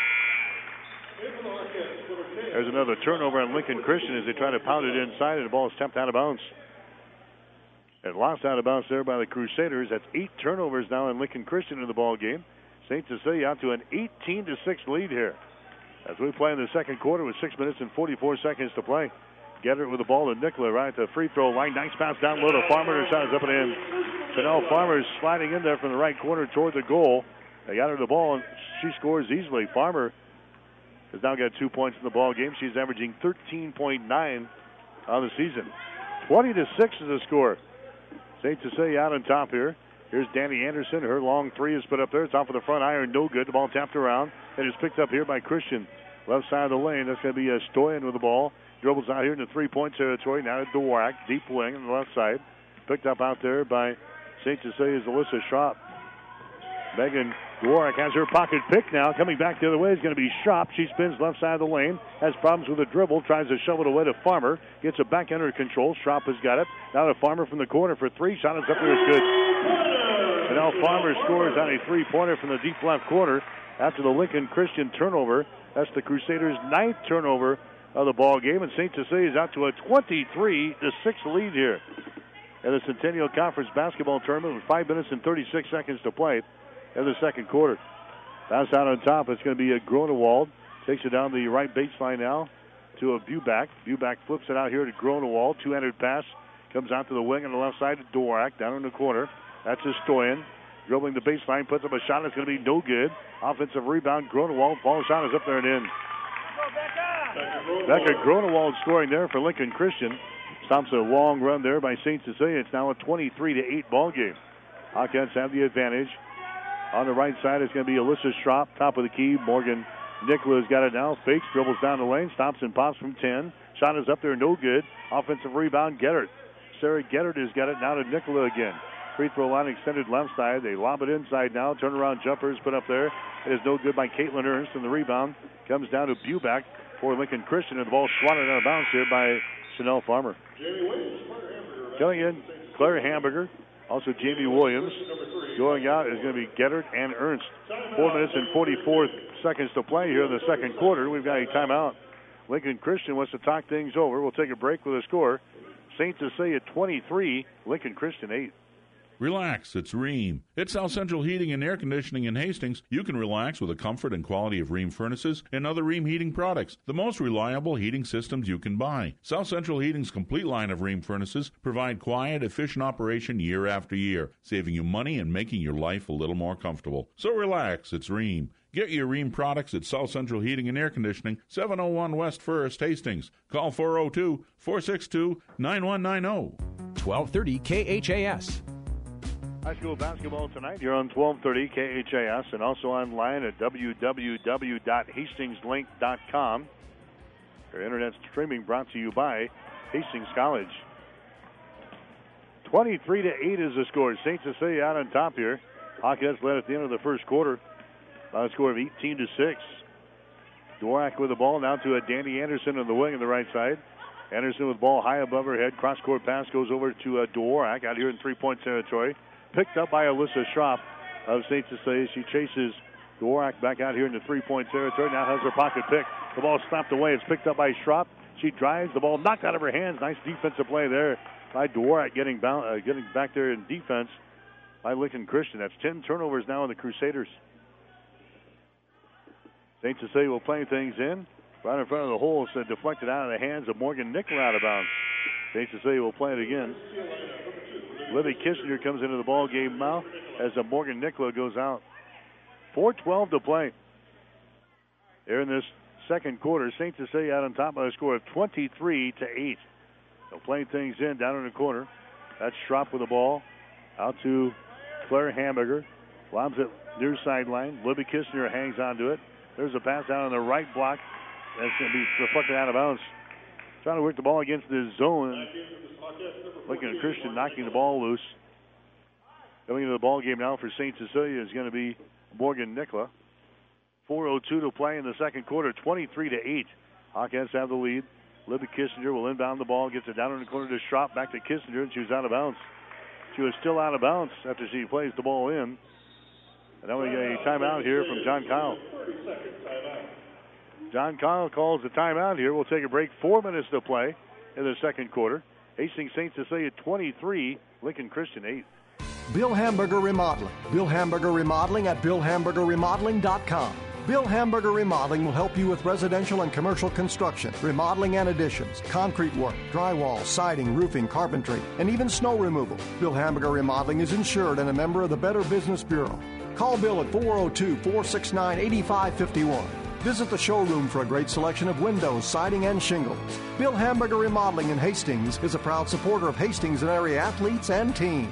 There's another turnover on Lincoln Christian as they try to pound it inside, and the ball is tipped out of bounds. And lost out of bounds there by the Crusaders. That's eight turnovers now in Lincoln Christian in the ball game. Saint Cecilia out to an eighteen to six lead here as we play in the second quarter with six minutes and forty-four seconds to play. Gettert with the ball to Nicola right at the free throw line. Nice pass down low to Farmer. Her shot is up and in. Chanel Farmer is sliding in there from the right corner toward the goal. They got her the ball, and she scores easily. Farmer has now got two points in the ball game. She's averaging thirteen point nine on the season. twenty to six is the score. Saint Cecilia out on top here. Here's Danny Anderson. Her long three is put up there. It's off of the front iron. No good. The ball tapped around. It is picked up here by Christian. Left side of the lane. That's going to be a Stoyan with the ball. Dribbles out here in the three-point territory. Now to Dworak. Deep wing on the left side. Picked up out there by Saint Cecilia's Alyssa Schropp. Megan Dworak has her pocket pick now. Coming back the other way is going to be Schropp. She spins left side of the lane. Has problems with the dribble. Tries to shove it away to Farmer. Gets it back under control. Schropp has got it. Now to Farmer from the corner for three. Shot is up there. It's good. And now Farmer scores on a three-pointer from the deep left corner after the Lincoln Christian turnover. That's the Crusaders' ninth turnover of the ball game. And Saint Cecilia is out to a twenty-three to six lead here in the Centennial Conference basketball tournament with five minutes and thirty-six seconds to play in the second quarter. Pass out on top. It's going to be a Gronewald. Takes it down the right baseline now to a Buback. Buback flips it out here to Gronewald. Two-handed pass. Comes out to the wing on the left side to Dworak. Down in the corner. That's a Stoyan. Dribbling the baseline. Puts up a shot. It's going to be no good. Offensive rebound. Gronewald. Ball shot is up there and in. Becca Gronewald scoring there for Lincoln Christian. Stops a long run there by Saint Cecilia. It's now a twenty-three to eight ball game. Hawkins have the advantage. On the right side, it's going to be Alyssa Schropp, top of the key. Morgan Nicola's got it now. Fakes, dribbles down the lane, stops and pops from ten. Shot is up there, no good. Offensive rebound, Gettert. Sarah Gettert has got it now to Nicola again. Free throw line extended left side. They lob it inside now. Turnaround jumpers put up there. It is no good by Caitlin Ernst, and the rebound comes down to Buback for Lincoln Christian, and the ball swatted out of bounds here by Chanel Farmer. Coming in, Claire Hamburger. Also Jamie Williams. Going out is going to be Gettert and Ernst. Four minutes and forty-four seconds to play here in the second quarter. We've got a timeout. Lincoln Christian wants to talk things over. We'll take a break with a score. Saint Cecilia twenty-three, Lincoln Christian eight. Relax, it's Rheem. At South Central Heating and Air Conditioning in Hastings, you can relax with the comfort and quality of Rheem furnaces and other Rheem heating products, the most reliable heating systems you can buy. South Central Heating's complete line of Rheem furnaces provide quiet, efficient operation year after year, saving you money and making your life a little more comfortable. So relax, it's Rheem. Get your Rheem products at South Central Heating and Air Conditioning, seven oh one West First, Hastings. Call four oh two, four six two, nine one nine oh. twelve thirty K H A S. High school basketball tonight. You're on twelve thirty K H A S and also online at w w w dot hastings link dot com. Your internet streaming brought to you by Hastings College. twenty-three to eight is the score. Saint Cecilia out on top here. Hawkins led at the end of the first quarter by a score of eighteen to six. Dworak with the ball now to a Danny Anderson on the wing on the right side. Anderson with the ball high above her head. Cross-court pass goes over to uh, Dworak out here in three-point territory. Picked up by Alyssa Schropp of Saint Cecilia. She chases Dworak back out here in the three-point territory. Now has her pocket pick. The ball slapped away. It's picked up by Schropp. She drives. The ball knocked out of her hands. Nice defensive play there by Dworak getting, bound, uh, getting back there in defense by Lincoln Christian. That's ten turnovers now on the Crusaders. Saint Cecilia will play things in. Right in front of the hole. So deflected out of the hands of Morgan Nicola out of bounds. Saint Cecilia will play it again. Libby Kissinger comes into the ball game now as a Morgan Nicola goes out. four twelve to play. Here in this second quarter, Saint Cecilia out on top by a score of twenty-three to eight. They'll play things in down in the corner. That's Schropp with the ball. Out to Claire Hamburger. Lobs it near sideline. Libby Kistner hangs onto it. There's a pass down on the right block. That's going to be reflected out of bounds. Trying to work the ball against the zone. Looking at Christian knocking the ball loose. Coming into the ball game now for Saint Cecilia is going to be Morgan Nicola. four oh two to play in the second quarter. twenty-three to eight. Hawkins have the lead. Libby Kissinger will inbound the ball. Gets it down in the corner to Schropp. Back to Kissinger, and she was out of bounds. She was still out of bounds after she plays the ball in. And now we get a timeout here from John Kyle. John Kyle calls the timeout here. We'll take a break. Four minutes to play in the second quarter. Hastings Saint Cecilia twenty-three. Lincoln Christian eight. Bill Hamburger Remodeling. Bill Hamburger Remodeling at bill hamburger remodeling dot com. Bill Hamburger Remodeling will help you with residential and commercial construction, remodeling and additions, concrete work, drywall, siding, roofing, carpentry, and even snow removal. Bill Hamburger Remodeling is insured and a member of the Better Business Bureau. Call Bill at four oh two, four six nine, eight five five one. Visit the showroom for a great selection of windows, siding, and shingles. Bill Hamburger Remodeling in Hastings is a proud supporter of Hastings and area athletes and teams.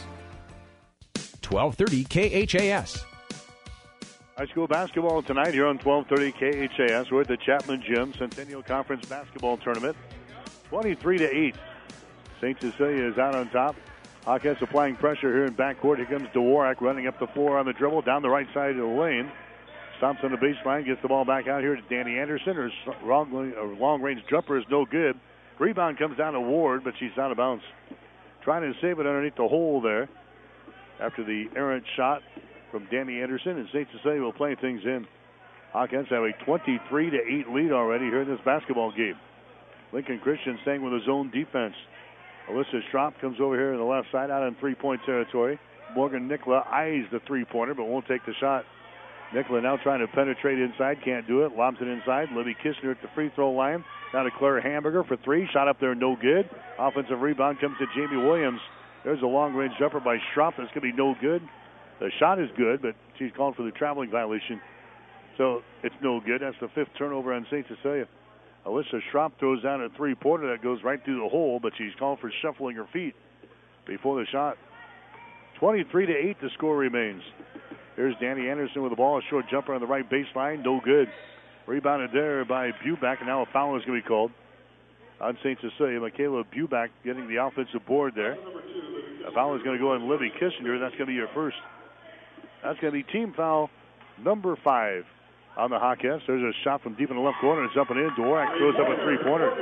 twelve thirty K H A S. High school basketball tonight here on twelve thirty K H A S. We're at the Chapman Gym Centennial Conference Basketball Tournament. twenty-three to eight. Saint Cecilia is out on top. Hawkins applying pressure here in backcourt. Here comes Dvorak running up the floor on the dribble down the right side of the lane. Stops on the baseline, gets the ball back out here to Danny Anderson. Her long-range jumper is no good. Rebound comes down to Ward, but she's out of bounds. Trying to save it underneath the hole there after the errant shot from Danny Anderson, and Saint Cecilia will play things in. Hawkins have a twenty-three to eight lead already here in this basketball game. Lincoln Christian staying with his own defense. Alyssa Schropp comes over here on the left side out in three-point territory. Morgan Nicola eyes the three-pointer but won't take the shot. Nicola now trying to penetrate inside, can't do it. Lobs it inside. Libby Kistner at the free throw line. Now to Claire Hamburger for three. Shot up there, no good. Offensive rebound comes to Jamie Williams. There's a long-range jumper by Schropp. That's going to be no good. The shot is good, but she's called for the traveling violation. So it's no good. That's the fifth turnover on Saint Cecilia. Alyssa Schropp throws down a three-pointer that goes right through the hole, but she's called for shuffling her feet before the shot. twenty-three to eight the score remains. Here's Danny Anderson with the ball. A short jumper on the right baseline. No good. Rebounded there by Buback, and now a foul is going to be called on Saint Cecilia. Michaela Buback getting the offensive board there. A foul is going to go on Libby Kissinger. That's going to be your first. That's going to be team foul number five on the Hawkins. There's a shot from deep in the left corner. It's up and in. Dvorak throws up a three-pointer.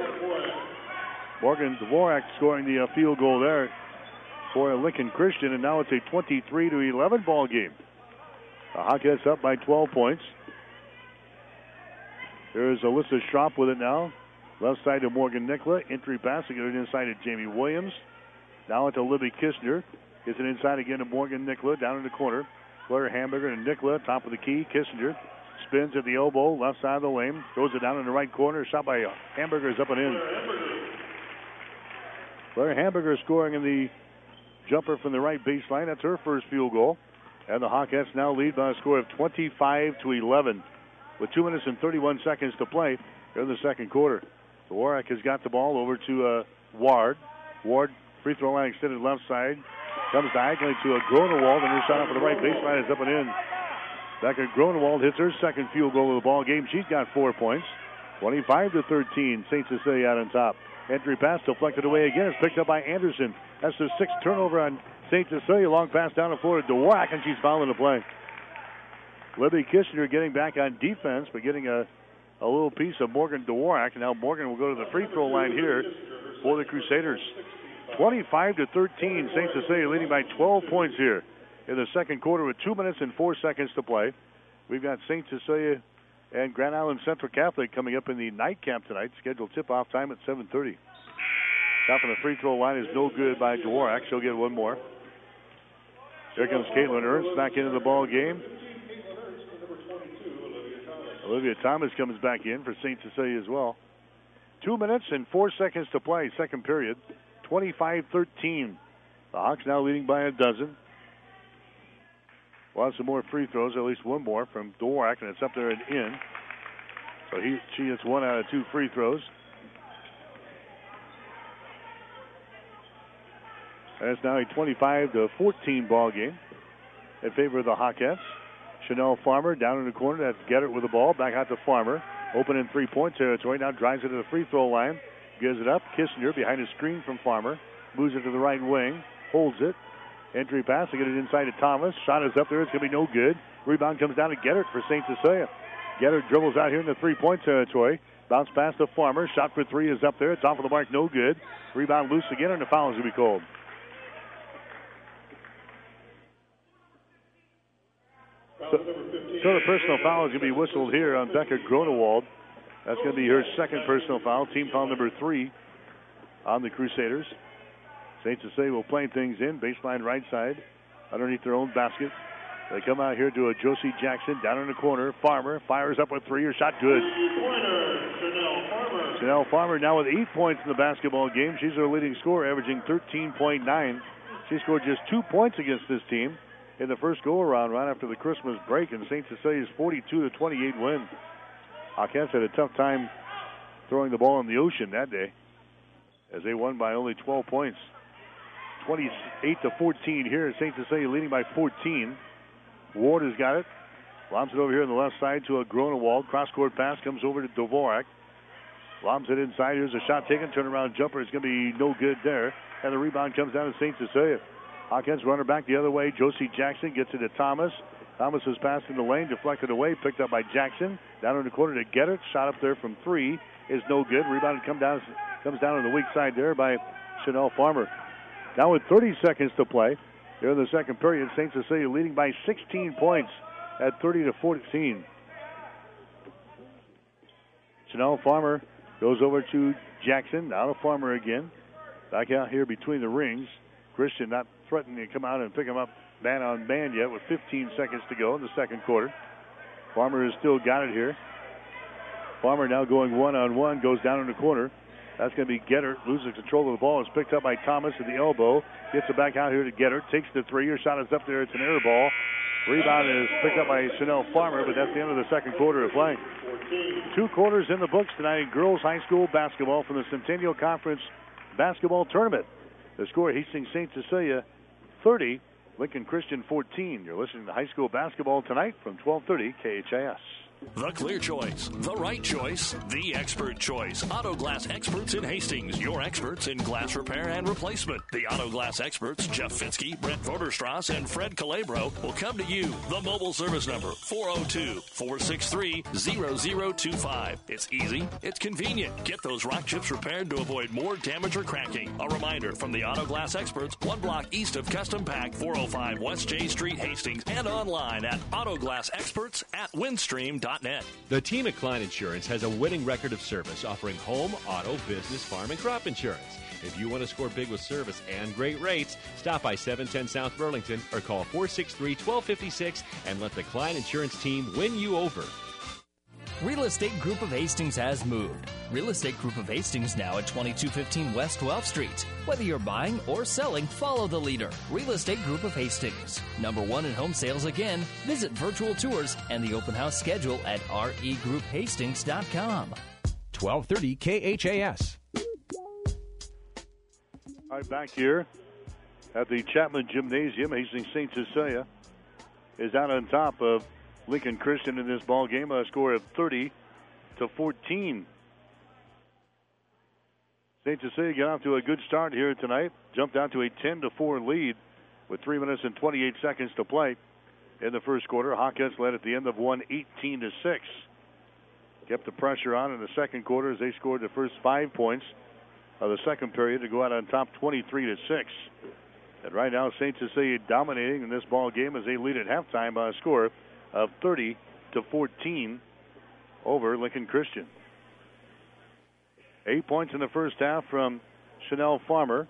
Morgan Dvorak scoring the uh, field goal there for Lincoln Christian, and now it's a twenty-three to eleven ball game. The Hawkins up by twelve points. There's Alyssa Schropp with it now. Left side to Morgan Nicola. Entry pass to get it inside to Jamie Williams. Now into Libby Kistner. Gets it inside again to Morgan Nicola down in the corner. Claire Hamburger and Nicola, top of the key. Kissinger spins at the elbow, left side of the lane. Throws it down in the right corner. Shot by Hamburger is up and in. Claire Hamburger scoring in the jumper from the right baseline. That's her first field goal. And the Hawkins now lead by a score of twenty-five to eleven. With two minutes and thirty-one seconds to play in the second quarter. Dvorak has got the ball over to uh, Ward. Ward, free throw line extended left side. Comes diagonally to a Gronewald, and her shot off of the right baseline is up and in. Becca Gronewald hits her second field goal of the ball game. She's got four points. twenty-five to thirteen. Saint Cecilia out on top. Entry pass deflected away again. It's picked up by Anderson. That's the sixth turnover on Saint Cecilia. Long pass down the floor to Dvorak, and she's fouling the play. Libby Kissinger getting back on defense, but getting a, a little piece of Morgan Dvorak. And now Morgan will go to the free throw line here for the Crusaders. twenty-five to thirteen. Saint Cecilia leading by twelve points here in the second quarter with two minutes and four seconds to play. We've got Saint Cecilia and Grand Island Central Catholic coming up in the nightcap tonight. Scheduled tip-off time at seven thirty. Shot from the free throw line is no good by Dvorak. She'll get one more. Here comes Caitlin Ernst back into the ball game. Olivia Thomas comes back in for Saint Cecilia as well. Two minutes and four seconds to play, second period. twenty-five thirteen. The Hawks now leading by a dozen. We'll have some more free throws, at least one more from Dvorak, and it's up there and in. So he, she hits one out of two free throws. And it's now a twenty-five to fourteen ball game. in favor of the Hawkettes. Chanel Farmer down in the corner. That's Gettert with the ball. Back out to Farmer. Open in three-point territory. Now drives it to the free throw line. Gives it up. Kissinger behind a screen from Farmer. Moves it to the right wing. Holds it. Entry pass to get it inside to Thomas. Shot is up there. It's going to be no good. Rebound comes down to Gettert for Saint Cecilia. Gettert dribbles out here in the three-point territory. Bounce pass to Farmer. Shot for three is up there. It's off of the mark. No good. Rebound loose again, and the foul is going to be called. So, so the personal foul is going to be whistled here on Becca Gronewald. That's going to be her second personal foul. Team foul number three on the Crusaders. Saint Cecilia will play things in. Baseline right side underneath their own basket. They come out here to a Josie Jackson down in the corner. Farmer fires up with three. Her shot good. Chanel Farmer. Chanel Farmer now with eight points in the basketball game. She's their leading scorer, averaging thirteen point nine. She scored just two points against this team in the first go-around right after the Christmas break, and Saint Cecilia's forty-two to twenty-eight win. Hawkettes had a tough time throwing the ball in the ocean that day as they won by only twelve points. twenty-eight to fourteen here. Saint Cecilia leading by fourteen. Ward has got it. Lobs it over here on the left side to a Gronewald. Cross-court pass comes over to Dvorak. Lobs it inside. Here's a shot taken. Turnaround jumper is going to be no good there. And the rebound comes down to Saint Cecilia. Hawkins runner back the other way. Josie Jackson gets it to Thomas. Thomas is passed in the lane, deflected away, picked up by Jackson. Down in the corner to Gettert. Shot up there from three is no good. Rebound come down, comes down on the weak side there by Chanel Farmer. Now with thirty seconds to play here in the second period, Saint Cecilia leading by sixteen points at thirty to fourteen. Chanel Farmer goes over to Jackson. Now to Farmer again. Back out here between the rings. Christian not threatening to come out and pick him up man on man yet with fifteen seconds to go in the second quarter. Farmer has still got it here. Farmer now going one-on-one, goes down in the corner. That's going to be Gettert. Loses control of the ball. It's picked up by Thomas at the elbow. Gets it back out here to Gettert. Takes the three. Her shot is up there. It's an air ball. Rebound is picked up by Chanel Farmer, but that's the end of the second quarter of play. Two quarters in the books tonight in girls high school basketball from the Centennial Conference basketball tournament. The score, Hastings Saint Cecilia thirty, Lincoln Christian fourteen. You're listening to high school basketball tonight from twelve thirty K H A S. The clear choice, the right choice, the expert choice. Auto Glass Experts in Hastings, your experts in glass repair and replacement. The Auto Glass Experts, Jeff Fitzke, Brent Vorderstrass, and Fred Calabro will come to you. The mobile service number, four oh two, four six three, zero zero two five. It's easy, it's convenient. Get those rock chips repaired to avoid more damage or cracking. A reminder from the Auto Glass Experts, one block east of Custom Pack, four oh five West J Street, Hastings, and online at Autoglass Experts at windstream dot net. The team at Klein Insurance has a winning record of service, offering home, auto, business, farm, and crop insurance. If you want to score big with service and great rates, stop by seven ten South Burlington or call four six three, one two five six and let the Klein Insurance team win you over. Real Estate Group of Hastings has moved. Real Estate Group of Hastings now at twenty-two fifteen West twelfth Street. Whether you're buying or selling, follow the leader. Real Estate Group of Hastings. Number one in home sales again. Visit virtual tours and the open house schedule at r e group hastings dot com. twelve thirty K H A S. All right, back here at the Chapman Gymnasium, Hastings Saint Cecilia is out on top of Lincoln Christian in this ball game, a score of thirty to fourteen. Saint Cecilia got off to a good start here tonight. Jumped out to a ten to four lead with three minutes and twenty-eight seconds to play in the first quarter. Hawkins led at the end of one, eighteen to six. Kept the pressure on in the second quarter as they scored the first five points of the second period to go out on top twenty-three to six. And right now, Saint Cecilia dominating in this ball game as they lead at halftime by a score of thirty to fourteen over Lincoln Christian. Eight points in the first half from Chanel Farmer.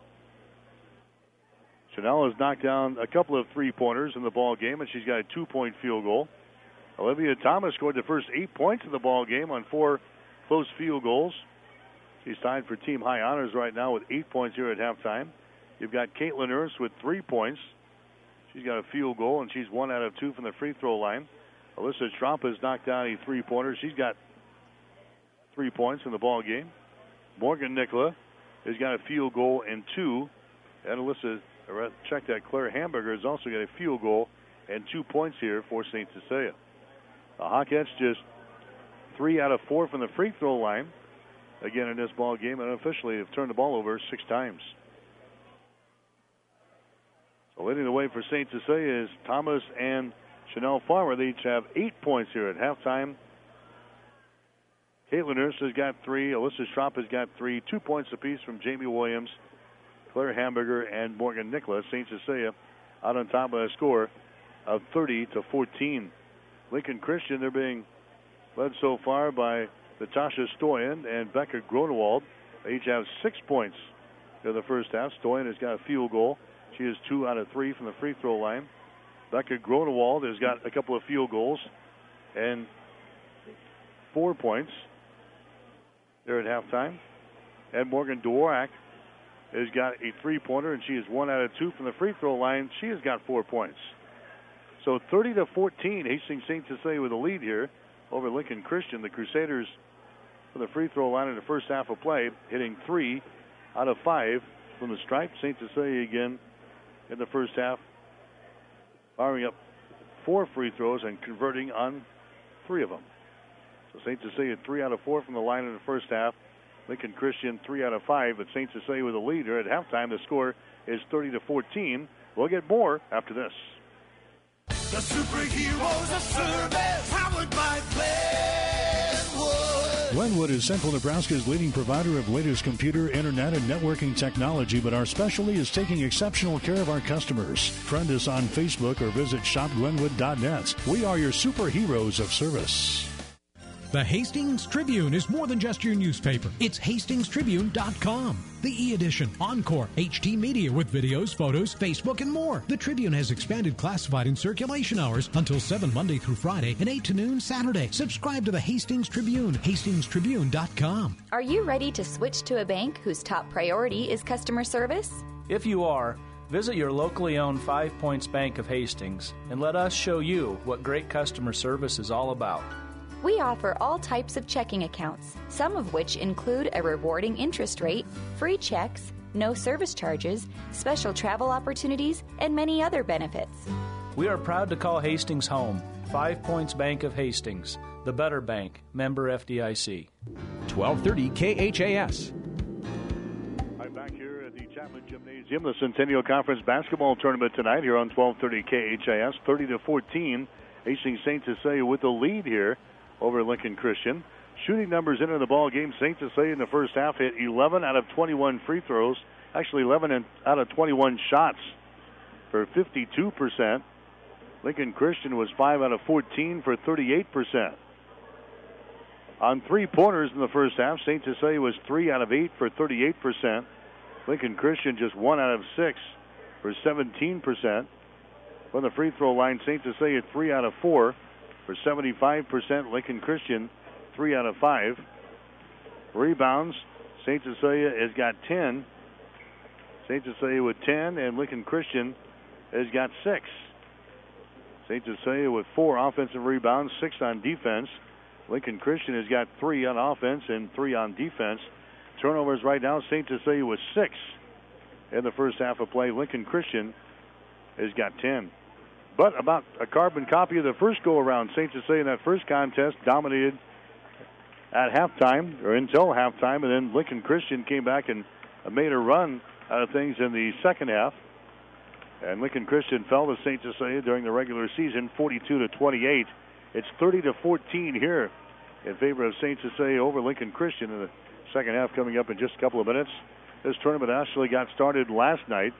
Chanel has knocked down a couple of three-pointers in the ball game, and she's got a two-point field goal. Olivia Thomas scored the first eight points in the ball game on four close field goals. She's tied for team high honors right now with eight points here at halftime. You've got Caitlin Ernst with three points. She's got a field goal, and she's one out of two from the free throw line. Alyssa Trump has knocked down a three-pointer. She's got three points in the ball game. Morgan Nicola has got a field goal and two. And Alyssa, check that, Claire Hamburger has also got a field goal and two points here for Saint Cecilia. The Hawkettes just three out of four from the free throw line again in this ball game, and officially have turned the ball over six times. So leading the way for Saint Cecilia is Thomas and Chanel Farmer. They each have eight points here at halftime. Caitlin Nurse has got three. Alyssa Schropp has got three. Two points apiece from Jamie Williams, Claire Hamburger, and Morgan Nicholas. Saint Cecilia out on top of a score of thirty to fourteen. Lincoln Christian, they're being led so far by Natasha Stoyan and Becca Gronewald. They each have six points in the first half. Stoyan has got a field goal. She is two out of three from the free throw line. Becca Gronewald has got a couple of field goals and four points there at halftime. And Morgan Dworak has got a three-pointer, and she is one out of two from the free throw line. She has got four points. So thirty to fourteen, Hastings Saint Cecilia with a lead here over Lincoln Christian. The Crusaders from the free throw line in the first half of play, hitting three out of five from the stripe. Saint Cecilia again in the first half, firing up four free throws and converting on three of them. So Saint Cecilia three out of four from the line in the first half. Lincoln Christian three out of five, but Saint Cecilia with a leader at halftime. The score is thirty to fourteen. We'll get more after this. The superheroes of service, powered by Glenwood. Glenwood is Central Nebraska's leading provider of latest computer, internet, and networking technology, but our specialty is taking exceptional care of our customers. Friend us on Facebook or visit shop glenwood dot net. We are your superheroes of service. The Hastings Tribune is more than just your newspaper. It's hastings tribune dot com. The e-edition, Encore, H D media with videos, photos, Facebook, and more. The Tribune has expanded classified and circulation hours until seven Monday through Friday and eight to noon Saturday. Subscribe to the Hastings Tribune, hastings tribune dot com. Are you ready to switch to a bank whose top priority is customer service? If you are, visit your locally owned Five Points Bank of Hastings and let us show you what great customer service is all about. We offer all types of checking accounts, some of which include a rewarding interest rate, free checks, no service charges, special travel opportunities, and many other benefits. We are proud to call Hastings home. Five Points Bank of Hastings, the better bank, member F D I C. twelve thirty K H A S. Right back here at the Chapman Gymnasium, the Centennial Conference basketball tournament tonight here on twelve thirty K H A S, thirty to fourteen. Hastings Saint Cecilia with the lead here over Lincoln Christian. Shooting numbers into the ball game. Saint Cecilia in the first half hit eleven out of twenty-one free throws. Actually, eleven out of twenty-one shots for fifty-two percent. Lincoln Christian was five out of fourteen for thirty-eight percent. On three-pointers in the first half, Saint Cecilia was three out of eight for thirty-eight percent. Lincoln Christian just one out of six for seventeen percent. From the free throw line, Saint Cecilia three out of four for seventy-five percent. Lincoln Christian three out of five. Rebounds, Saint Cecilia has got ten. Saint Cecilia with ten, and Lincoln Christian has got six. Saint Cecilia with four offensive rebounds, six on defense. Lincoln Christian has got three on offense and three on defense. Turnovers right now, Saint Cecilia with six in the first half of play. Lincoln Christian has got ten. But about a carbon copy of the first go-around. Saint Cecilia in that first contest dominated at halftime, or until halftime, and then Lincoln Christian came back and made a run out of things in the second half. And Lincoln Christian fell to Saint Cecilia during the regular season, forty-two to twenty-eight. It's thirty to fourteen here in favor of Saint Cecilia over Lincoln Christian in the second half coming up in just a couple of minutes. This tournament actually got started last night.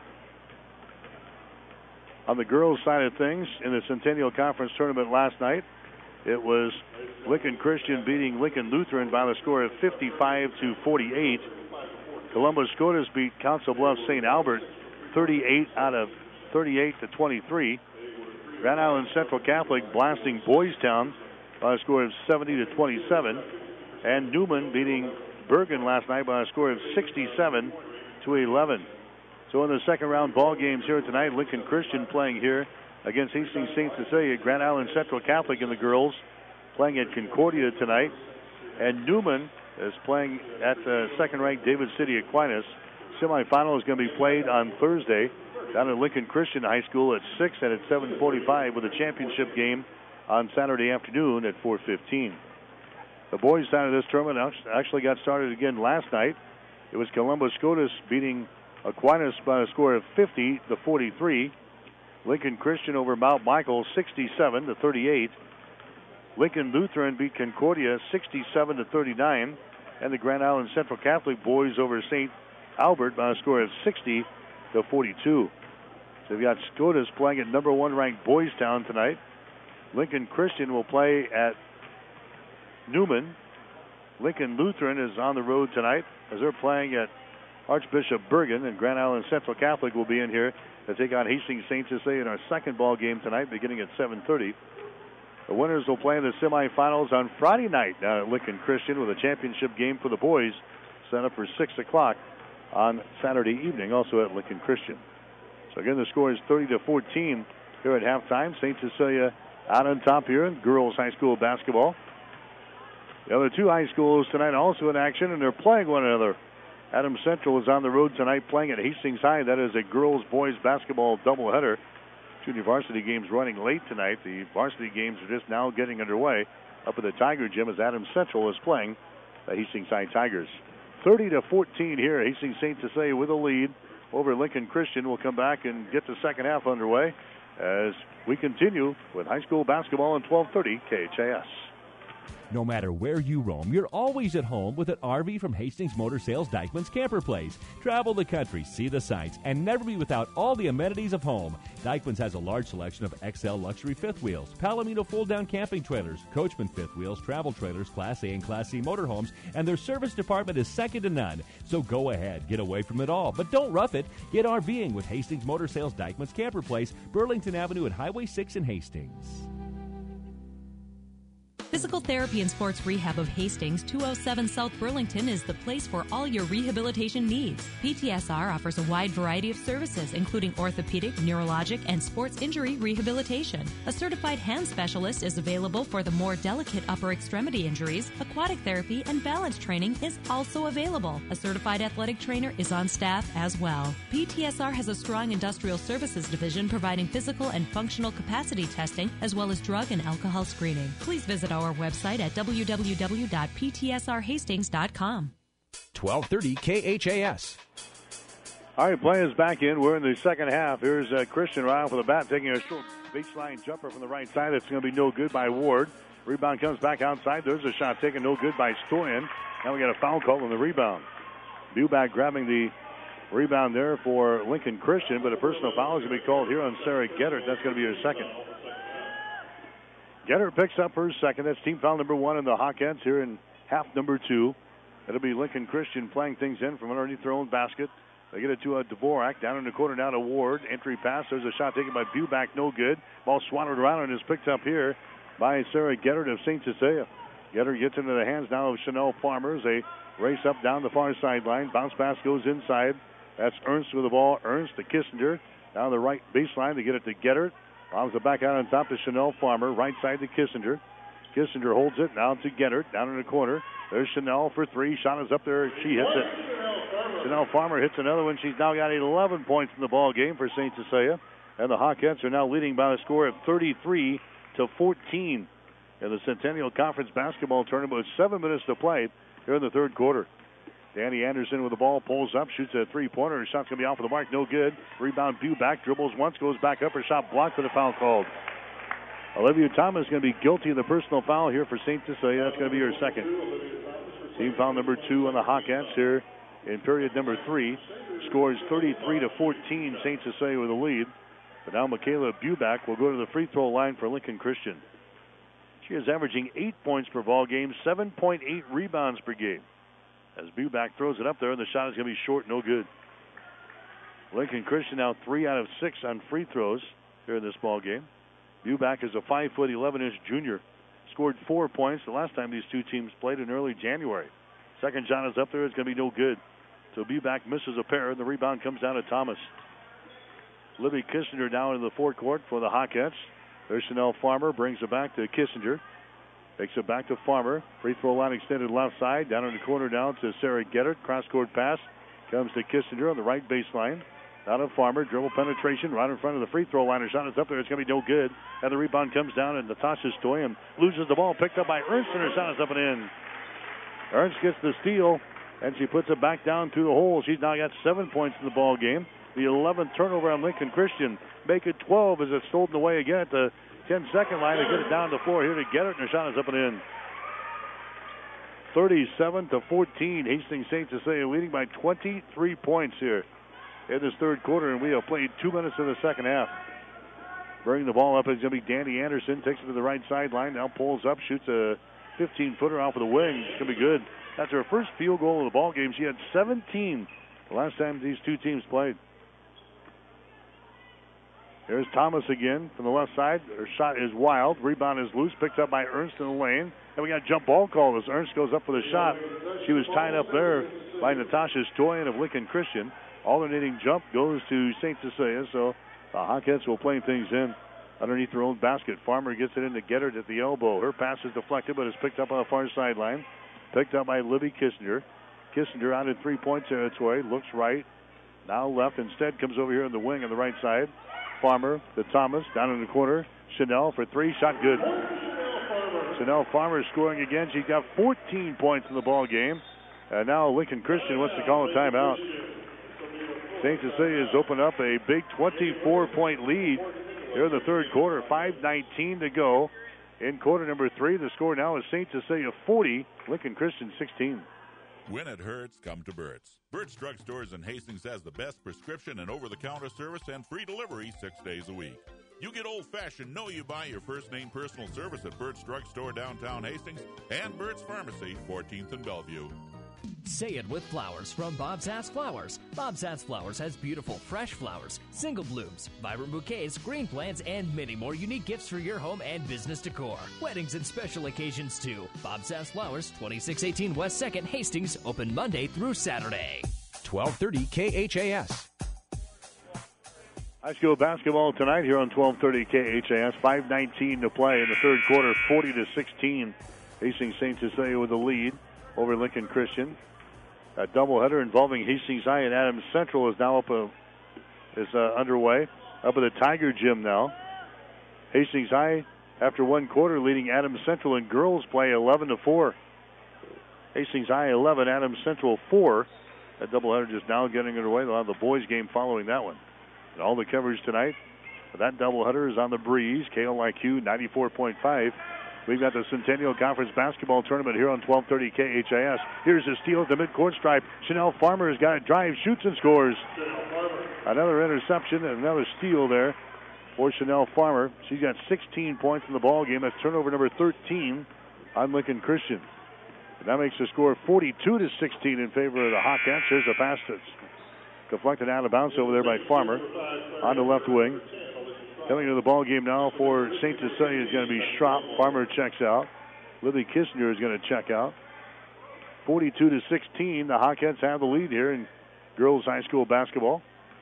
On the girls' side of things, in the Centennial Conference tournament last night, it was Lincoln Christian beating Lincoln Lutheran by the score of fifty-five to forty-eight. Columbus Scotus beat Council Bluffs Saint Albert thirty-eight out of thirty-eight to twenty-three. Grand Island Central Catholic blasting Boys Town by a score of seventy to twenty-seven. And Newman beating Bergen last night by a score of sixty-seven to eleven. So in the second round ball games here tonight, Lincoln Christian playing here against Hastings Saint Cecilia. Grand Island Central Catholic in the girls playing at Concordia tonight. And Newman is playing at the second-ranked David City Aquinas. Semifinal is going to be played on Thursday down at Lincoln Christian High School at six and at seven forty-five with a championship game on Saturday afternoon at four fifteen. The boys' side of this tournament actually got started again last night. It was Columbus Scotus beating Aquinas by a score of fifty to forty-three. Lincoln Christian over Mount Michael sixty-seven to thirty-eight. Lincoln Lutheran beat Concordia sixty-seven to thirty-nine. And the Grand Island Central Catholic boys over Saint Albert by a score of sixty to forty-two. So we've got Scotus playing at number one ranked Boys Town tonight. Lincoln Christian will play at Newman. Lincoln Lutheran is on the road tonight as they're playing at Archbishop Bergen, and Grand Island Central Catholic will be in here to take on Hastings Saint Cecilia in our second ball game tonight, beginning at seven thirty. The winners will play in the semifinals on Friday night down at Lincoln Christian with a championship game for the boys set up for six o'clock on Saturday evening, also at Lincoln Christian. So again, the score is thirty to fourteen here at halftime. Saint Cecilia out on top here in girls high school basketball. The other two high schools tonight also in action, and they're playing one another. Adams Central is on the road tonight playing at Hastings High. That is a girls-boys basketball doubleheader. Junior varsity games running late tonight. The varsity games are just now getting underway up at the Tiger Gym as Adams Central is playing the Hastings High Tigers. thirty to fourteen here. Hastings Saint Cecilia with a lead over Lincoln Christian. We'll come back and get the second half underway as we continue with high school basketball on twelve thirty K H A S. No matter where you roam, you're always at home with an R V from Hastings Motor Sales Dykeman's Camper Place. Travel the country, see the sights, and never be without all the amenities of home. Dykeman's has a large selection of X L luxury fifth wheels, Palomino fold-down camping trailers, Coachman fifth wheels, travel trailers, Class A and Class C motorhomes, and their service department is second to none. So go ahead, get away from it all, but don't rough it. Get RVing with Hastings Motor Sales Dykeman's Camper Place, Burlington Avenue and Highway six in Hastings. Physical Therapy and Sports Rehab of Hastings, two oh seven South Burlington, is the place for all your rehabilitation needs. P T S R offers a wide variety of services, including orthopedic, neurologic, and sports injury rehabilitation. A certified hand specialist is available for the more delicate upper extremity injuries. Aquatic therapy and balance training is also available. A certified athletic trainer is on staff as well. P T S R has a strong industrial services division providing physical and functional capacity testing, as well as drug and alcohol screening. Please visit our website at w w w dot p t s r hastings dot com. twelve thirty K H A S. All right, play is back in. We're in the second half. Here's uh, Christian Ryle for the bat, taking a short baseline jumper from the right side. It's going to be no good by Ward. Rebound comes back outside. There's a shot taken, no good by Stoyan. Now we got a foul call on the rebound. Buback grabbing the rebound there for Lincoln Christian, but a personal foul is going to be called here on Sarah Gettert. That's going to be her second. Gettert picks up her second. That's team foul number one in the Hawkettes here in half number two. It'll be Lincoln Christian playing things in from underneath their own basket. They get it to a Dvorak down in the corner now to Ward. Entry pass. There's a shot taken by Buback. No good. Ball swatted around and is picked up here by Sarah Gettert of Saint Cecilia. Gettert gets into the hands now of Chanel Farmer as they race up down the far sideline. Bounce pass goes inside. That's Ernst with the ball. Ernst to Kissinger. Down the right baseline to get it to Gettert. Bombs it back out on top to Chanel Farmer. Right side to Kissinger. Kissinger holds it now to Gettert. Down in the corner. There's Chanel for three. Shot is up there. She hits it. Chanel Farmer hits another one. She's now got eleven points in the ball game for Saint Cecilia. And the Hawkettes are now leading by a score of thirty-three to fourteen in the Centennial Conference basketball tournament with seven minutes to play here in the third quarter. Danny Anderson with the ball, pulls up, shoots a three-pointer. Her shot's going to be off of the mark, no good. Rebound, Buback, dribbles once, goes back up. Her shot blocked with a foul called. Olivia Thomas is going to be guilty of the personal foul here for Saint Cecilia. That's going to be her second. Team foul number two on the Hawkettes here in period number three. Scores thirty-three to fourteen. Saint Cecilia with a lead. But now Michaela Buback will go to the free throw line for Lincoln Christian. She is averaging eight points per ball game, seven point eight rebounds per game. As Buback throws it up there, and the shot is going to be short, no good. Lincoln Christian now three out of six on free throws here in this ball game. Buback is a five foot eleven inch junior. Scored four points the last time these two teams played in early January. Second shot is up there. It's going to be no good. So Buback misses a pair, and the rebound comes down to Thomas. Libby Kissinger down in the forecourt for the Hawkettes. There's Chanel Farmer, brings it back to Kissinger. Takes it back to Farmer. Free throw line extended left side. Down in the corner now to Sarah Gettert. Cross-court pass comes to Kissinger on the right baseline. Out of Farmer, dribble penetration right in front of the free throw line. Her shot is up there. It's going to be no good. And the rebound comes down, and Natasha Stoyan loses the ball. Picked up by Ernst, and her shot is up and in. Ernst gets the steal, and she puts it back down through the hole. She's now got seven points in the ball game. The eleventh turnover on Lincoln Christian. Make it twelve as it's stolen away again at the ten-second line. They get it down the floor here to get it, and her shot is up and in. thirty-seven to fourteen. Hastings Saint Cecilia leading by twenty-three points here in this third quarter, and we have played two minutes in the second half. Bringing the ball up is going to be Danny Anderson. Takes it to the right sideline. Now pulls up, shoots a fifteen-footer off of the wing. It's going to be good. That's her first field goal of the ball game. She had seventeen the last time these two teams played. There's Thomas again from the left side. Her shot is wild. Rebound is loose. Picked up by Ernst in the lane. And we got a jump ball call as Ernst goes up for the shot. She was tied up there by Natasha Stoyan of Lincoln Christian. Alternating jump goes to Saint Cecilia, so the Hawkettes will play things in underneath their own basket. Farmer gets it in to get her at the elbow. Her pass is deflected, but is picked up on the far sideline. Picked up by Libby Kissinger. Kissinger out in three-point territory. Looks right. Now left. Instead comes over here in the wing on the right side. Farmer to Thomas. Down in the corner. Chanel for three. Shot good. Chanel Farmer scoring again. She's got fourteen points in the ball game. And now Lincoln Christian wants to call a timeout. Saint Cecilia has opened up a big twenty-four point lead here in the third quarter. five nineteen to go in quarter number three. The score now is Saint Cecilia forty, Lincoln Christian sixteen. When it hurts, come to Burt's. Burt's Drug Stores in Hastings has the best prescription and over-the-counter service and free delivery six days a week. You get old-fashioned, know you buy your first name personal service at Burt's Drug Store downtown Hastings and Burt's Pharmacy, fourteenth and Bellevue. Say it with flowers from Bob's Ass Flowers. Bob's Ass Flowers has beautiful, fresh flowers, single blooms, vibrant bouquets, green plants, and many more unique gifts for your home and business decor. Weddings and special occasions, too. Bob's Ass Flowers, twenty-six eighteen West second, Hastings, open Monday through Saturday. twelve thirty K H A S. High school basketball tonight here on twelve thirty K H A S. five nineteen to play in the third quarter, forty to sixteen. Hastings Saint Cecilia with the lead over Lincoln Christian. A doubleheader involving Hastings High and Adams Central is now up, uh, is uh, underway. Up at the Tiger Gym now. Hastings High, after one quarter, leading Adams Central in girls play eleven to four. Hastings High eleven, Adams Central four. That doubleheader just now getting underway. They'll have the boys game following that one. And all the coverage tonight for that doubleheader is on the Breeze, K L I Q ninety-four point five. We've got the Centennial Conference Basketball Tournament here on twelve thirty K H A S. Here's a steal at the midcourt stripe. Chanel Farmer has got it, drive, shoots, and scores. Another interception and another steal there for Chanel Farmer. She's got sixteen points in the ball game. That's turnover number thirteen on Lincoln Christian. And that makes the score forty-two to sixteen in favor of the Hawkettes. Here's a pass that's deflected out of bounds over there by Farmer on the left wing. Coming to the ball game now for Saint Cecilia is going to be Schropp. Farmer checks out. Libby Kissinger is going to check out. forty-two to sixteen. The Hawkettes have the lead here in girls high school basketball.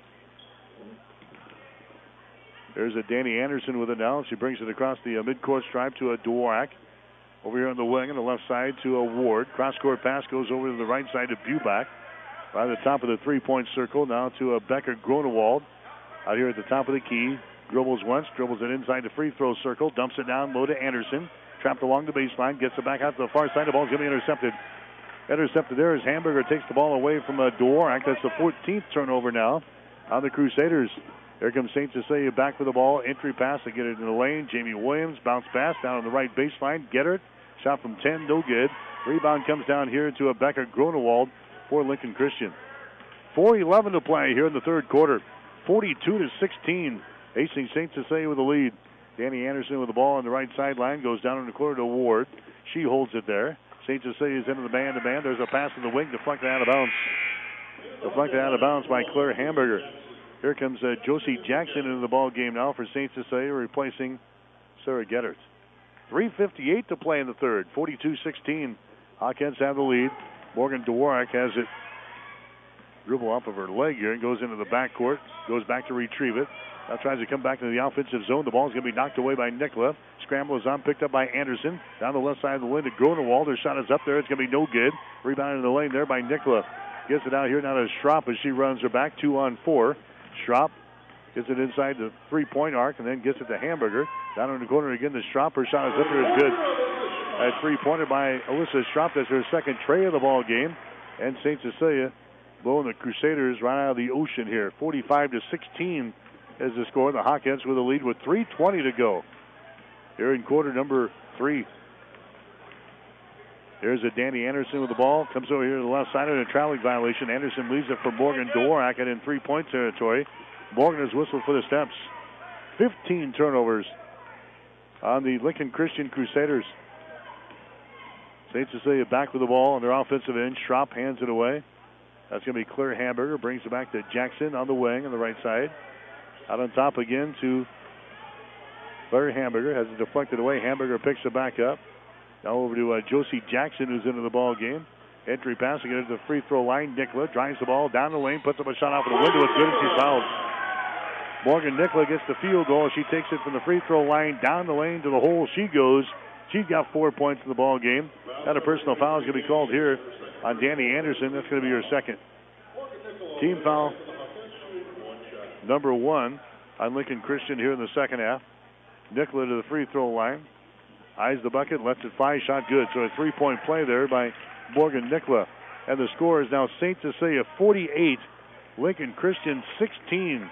There's a Danny Anderson with it now. She brings it across the uh, midcourt stripe to a Dworak. Over here on the wing on the left side to a Ward. Cross-court pass goes over to the right side to Buback. By the top of the three-point circle now to a Becker Gronewald. Out here at the top of the key. Dribbles once, dribbles it inside the free throw circle, dumps it down low to Anderson. Trapped along the baseline, gets it back out to the far side. The ball's going to be intercepted. Intercepted there as Hamburger takes the ball away from uh, Dworak. That's the fourteenth turnover now on the Crusaders. Here comes Saint Cecilia back for the ball. Entry pass to get it in the lane. Jamie Williams, bounce pass down on the right baseline. Get it. Shot from ten, no good. Rebound comes down here to a Becker Gronewald for Lincoln Christian. four eleven to play here in the third quarter. forty-two to sixteen. Hastings Saint Cecilia with the lead. Danny Anderson with the ball on the right sideline. Goes down in the corner to Ward. She holds it there. Saint Cecilia's into the man-to-man. There's a pass in the wing. Deflected out of bounds. Deflected out of bounds by Claire Hamburger. Here comes uh, Josie Jackson into the ball game now for Saint Cecilia, replacing Sarah Gettert. three fifty-eight to play in the third. forty-two sixteen. Hawkins have the lead. Morgan Dworak has it. Dribble off of her leg here and goes into the backcourt. Goes back to retrieve it. Now tries to come back into the offensive zone. The ball's going to be knocked away by Nicola. Scramble is on, picked up by Anderson. Down the left side of the lane to Gronewald. Their shot is up there. It's going to be no good. Rebound in the lane there by Nicola. Gets it out here now to Schropp as she runs her back. Two on four. Schrapp gets it inside the three-point arc and then gets it to Hamburger. Down in the corner again to Schrapp. Her shot is up there. It's good. A three-pointer by Alyssa Schrapp. That's her second tray of the ball game. And Saint Cecilia blowing the Crusaders right out of the ocean here. forty-five to sixteen is the score. The Hawkettes with a lead with three twenty to go here in quarter number three. There's a Danny Anderson with the ball. Comes over here to the left side of a traveling violation. Anderson leaves it for Morgan Dworak in three-point territory. Morgan has whistled for the steps. fifteen turnovers on the Lincoln Christian Crusaders. Saint Cecilia back with the ball on their offensive end. Schrapp hands it away. That's going to be Claire Hamburger. Brings it back to Jackson on the wing on the right side. Out on top again to Claire Hamburger. Has it deflected away. Hamburger picks it back up. Now over to uh, Josie Jackson, who's into the ball game. Entry passing it to the free throw line. Nicola drives the ball down the lane, puts up a shot off of the window. It's good, and she's fouled. Morgan Nicola gets the field goal. She takes it from the free throw line down the lane to the hole. She goes. She's got four points in the ball game. That a personal foul is going to be called here on Danny Anderson. That's going to be her second. Team foul number one on Lincoln Christian here in the second half. Nicola to the free throw line. Eyes the bucket, lets it fly, shot good. So a three-point play there by Morgan Nicola. And the score is now Saint Cecilia forty-eight, Lincoln Christian sixteen.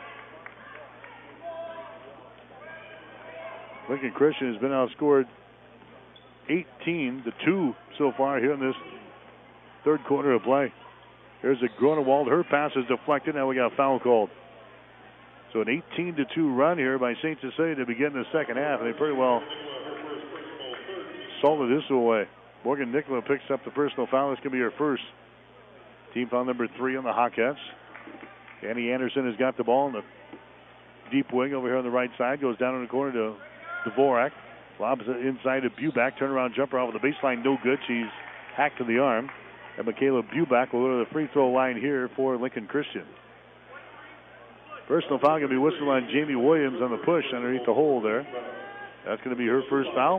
Lincoln Christian has been outscored eighteen to two so far here in this third quarter of play. Here's a Gronewald. Her pass is deflected. Now we got a foul called. So an eighteen to two run here by Saint Cecilia to begin the second half. And they pretty well salted this away. Morgan Nicola picks up the personal foul. This can be her first. Team foul number three on the Hawkettes. Danny Anderson has got the ball in the deep wing over here on the right side. Goes down in the corner to Dvorak. Lobs it inside to Buback. Turnaround jumper off of the baseline. No good. She's hacked to the arm. And Michaela Buback will go to the free throw line here for Lincoln Christian. Personal foul going to be whistled on Jamie Williams on the push underneath the hole there. That's going to be her first foul.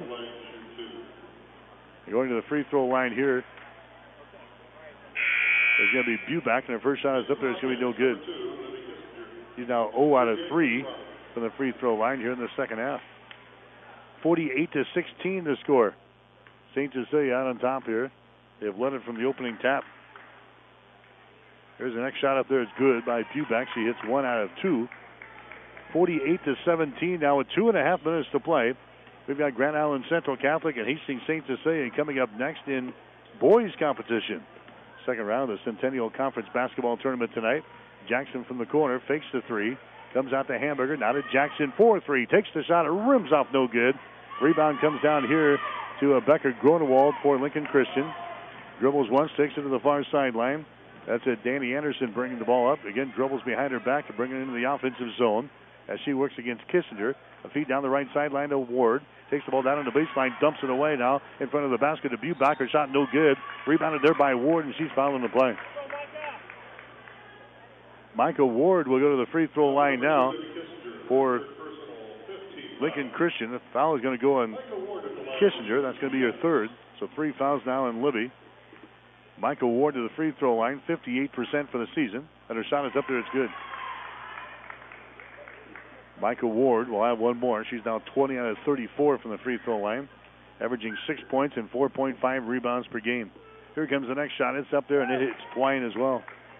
Going to the free throw line here. There's going to be Buback, and her first shot is up there. It's going to be no good. He's now zero out of three from the free throw line here in the second half. forty-eight to sixteen the score. Saint Cecilia out on top here. They've led it from the opening tap. There's the next shot up there. It's good by Buback. She hits one out of two. forty-eight to seventeen now with two and a half minutes to play. We've got Grand Island Central Catholic and Hastings Saint Cecilia coming up next in boys competition. Second round of the Centennial Conference basketball tournament tonight. Jackson from the corner fakes the three. Comes out to Hamburger. Now to Jackson for three. Takes the shot. It rims off no good. Rebound comes down here to uh, Becker Gronewald for Lincoln Christian. Dribbles once. Takes it to the far sideline. That's it. Danny Anderson bringing the ball up. Again, dribbles behind her back to bring it into the offensive zone as she works against Kissinger. A feed down the right sideline to Ward. Takes the ball down on the baseline, dumps it away now in front of the basket to Buback. Her shot no good. Rebounded there by Ward, and she's fouling the play. Micah Ward will go to the free throw line now for Lincoln Christian. The foul is going to go on Kissinger. That's going to be her third. So three fouls now on Libby. Micah Ward to the free throw line, fifty-eight percent for the season. And her shot is up there. It's good. Micah Ward will have one more. She's now twenty out of thirty-four from the free throw line, averaging six points and four point five rebounds per game. Here comes the next shot. It's up there, and it hits Twine as well.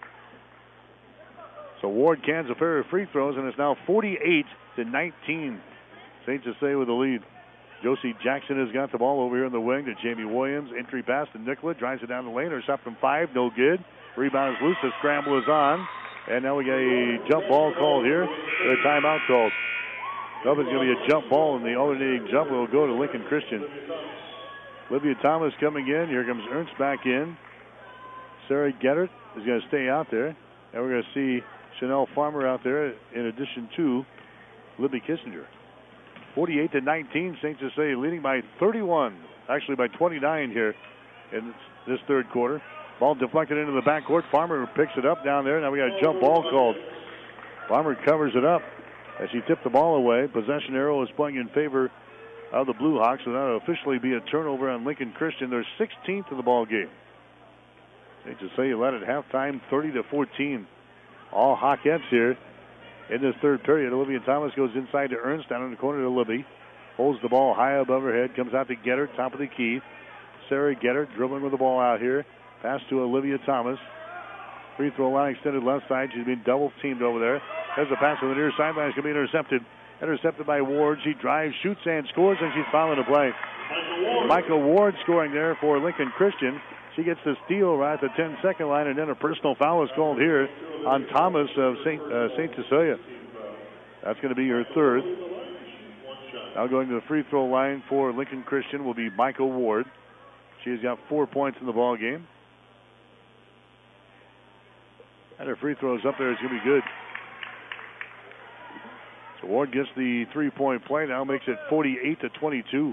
So Ward cans a pair of free throws, and it's now forty-eight to nineteen. Saint Cecilia with the lead. Josie Jackson has got the ball over here in the wing to Jamie Williams. Entry pass to Nicola. Drives it down the lane. Her shot from five. No good. Rebound is loose. The scramble is on. And now we got a jump ball called here. A timeout called. Nothing's going to be a jump ball, and the alternating jump will go to Lincoln Christian. Olivia Thomas coming in. Here comes Ernst back in. Sarah Gettert is going to stay out there. And we're going to see Chanel Farmer out there in addition to Libby Kissinger. forty-eight to nineteen, Saint Cecilia leading by thirty-one. Actually by twenty-nine here in this third quarter. Ball deflected into the backcourt. Farmer picks it up down there. Now we got a jump ball called. Farmer covers it up as she tipped the ball away. Possession arrow is playing in favor of the Blue Hawks, so that'll officially be a turnover on Lincoln Christian. They're sixteenth in the ball game. Saint Cecilia led at halftime, thirty to fourteen. All Hawkettes here in this third period. Olivia Thomas goes inside to Ernst, down in the corner to Libby. Holds the ball high above her head, comes out to Gettert, top of the key. Sarah Gettert dribbling with the ball out here. Pass to Olivia Thomas. Free throw line extended left side. She's been double teamed over there. There's a pass on the near sideline. It's going to be intercepted. Intercepted by Ward. She drives, shoots, and scores, and she's fouling the play. Michael Ward scoring there for Lincoln Christian. She gets the steal right at the ten-second line, and then a personal foul is called here on Thomas of Saint Uh, Saint Cecilia. That's going to be her third. Now going to the free throw line for Lincoln Christian will be Michael Ward. She's got four points in the ball game. And her free throws up there is going to be good. So Ward gets the three-point play now, makes it forty-eight to twenty-two.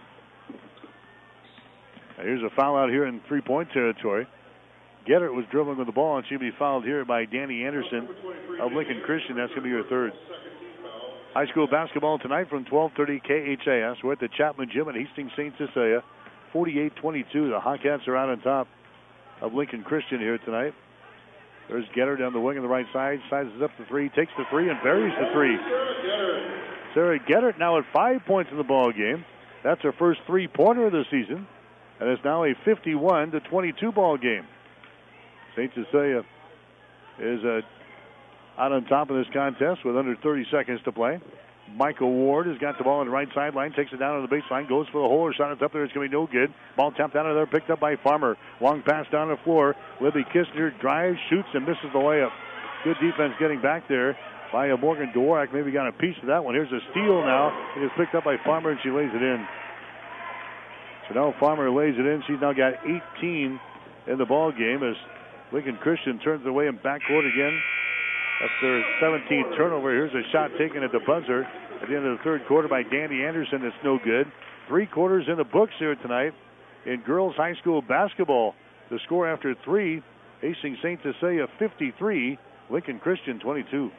Now here's a foul out here in three-point territory. Gettert was dribbling with the ball, and she'll be fouled here by Danny Anderson of Lincoln Christian. That's going to be her third. High school basketball tonight from twelve thirty K H A S. We're at the Chapman Gym at Hastings Saint Cecilia. forty-eight twenty-two. The Hawkettes are out on top of Lincoln Christian here tonight. There's Gettert down the wing on the right side. Sizes up the three, takes the three, and buries the three. Sarah Gettert now at five points in the ball game. That's her first three-pointer of the season. And it's now a fifty-one to twenty-two ball game. Saint Cecilia is uh, out on top of this contest with under thirty seconds to play. Michael Ward has got the ball on the right sideline, takes it down on the baseline, goes for the hole. Her shot is up there. It's going to be no good. Ball tapped out of there, picked up by Farmer. Long pass down the floor. Libby Kissinger drives, shoots, and misses the layup. Good defense getting back there by Morgan Dworak. Maybe got a piece of that one. Here's a steal now. It is picked up by Farmer, and she lays it in. So now Farmer lays it in. She's now got eighteen in the ball game as Lincoln Christian turns away in backcourt again. That's their seventeenth turnover. Here's a shot taken at the buzzer at the end of the third quarter by Danny Anderson. It's no good. Three quarters in the books here tonight in girls high school basketball. The score after three, Hastings Saint Cecilia fifty-three, Lincoln Christian twenty-two.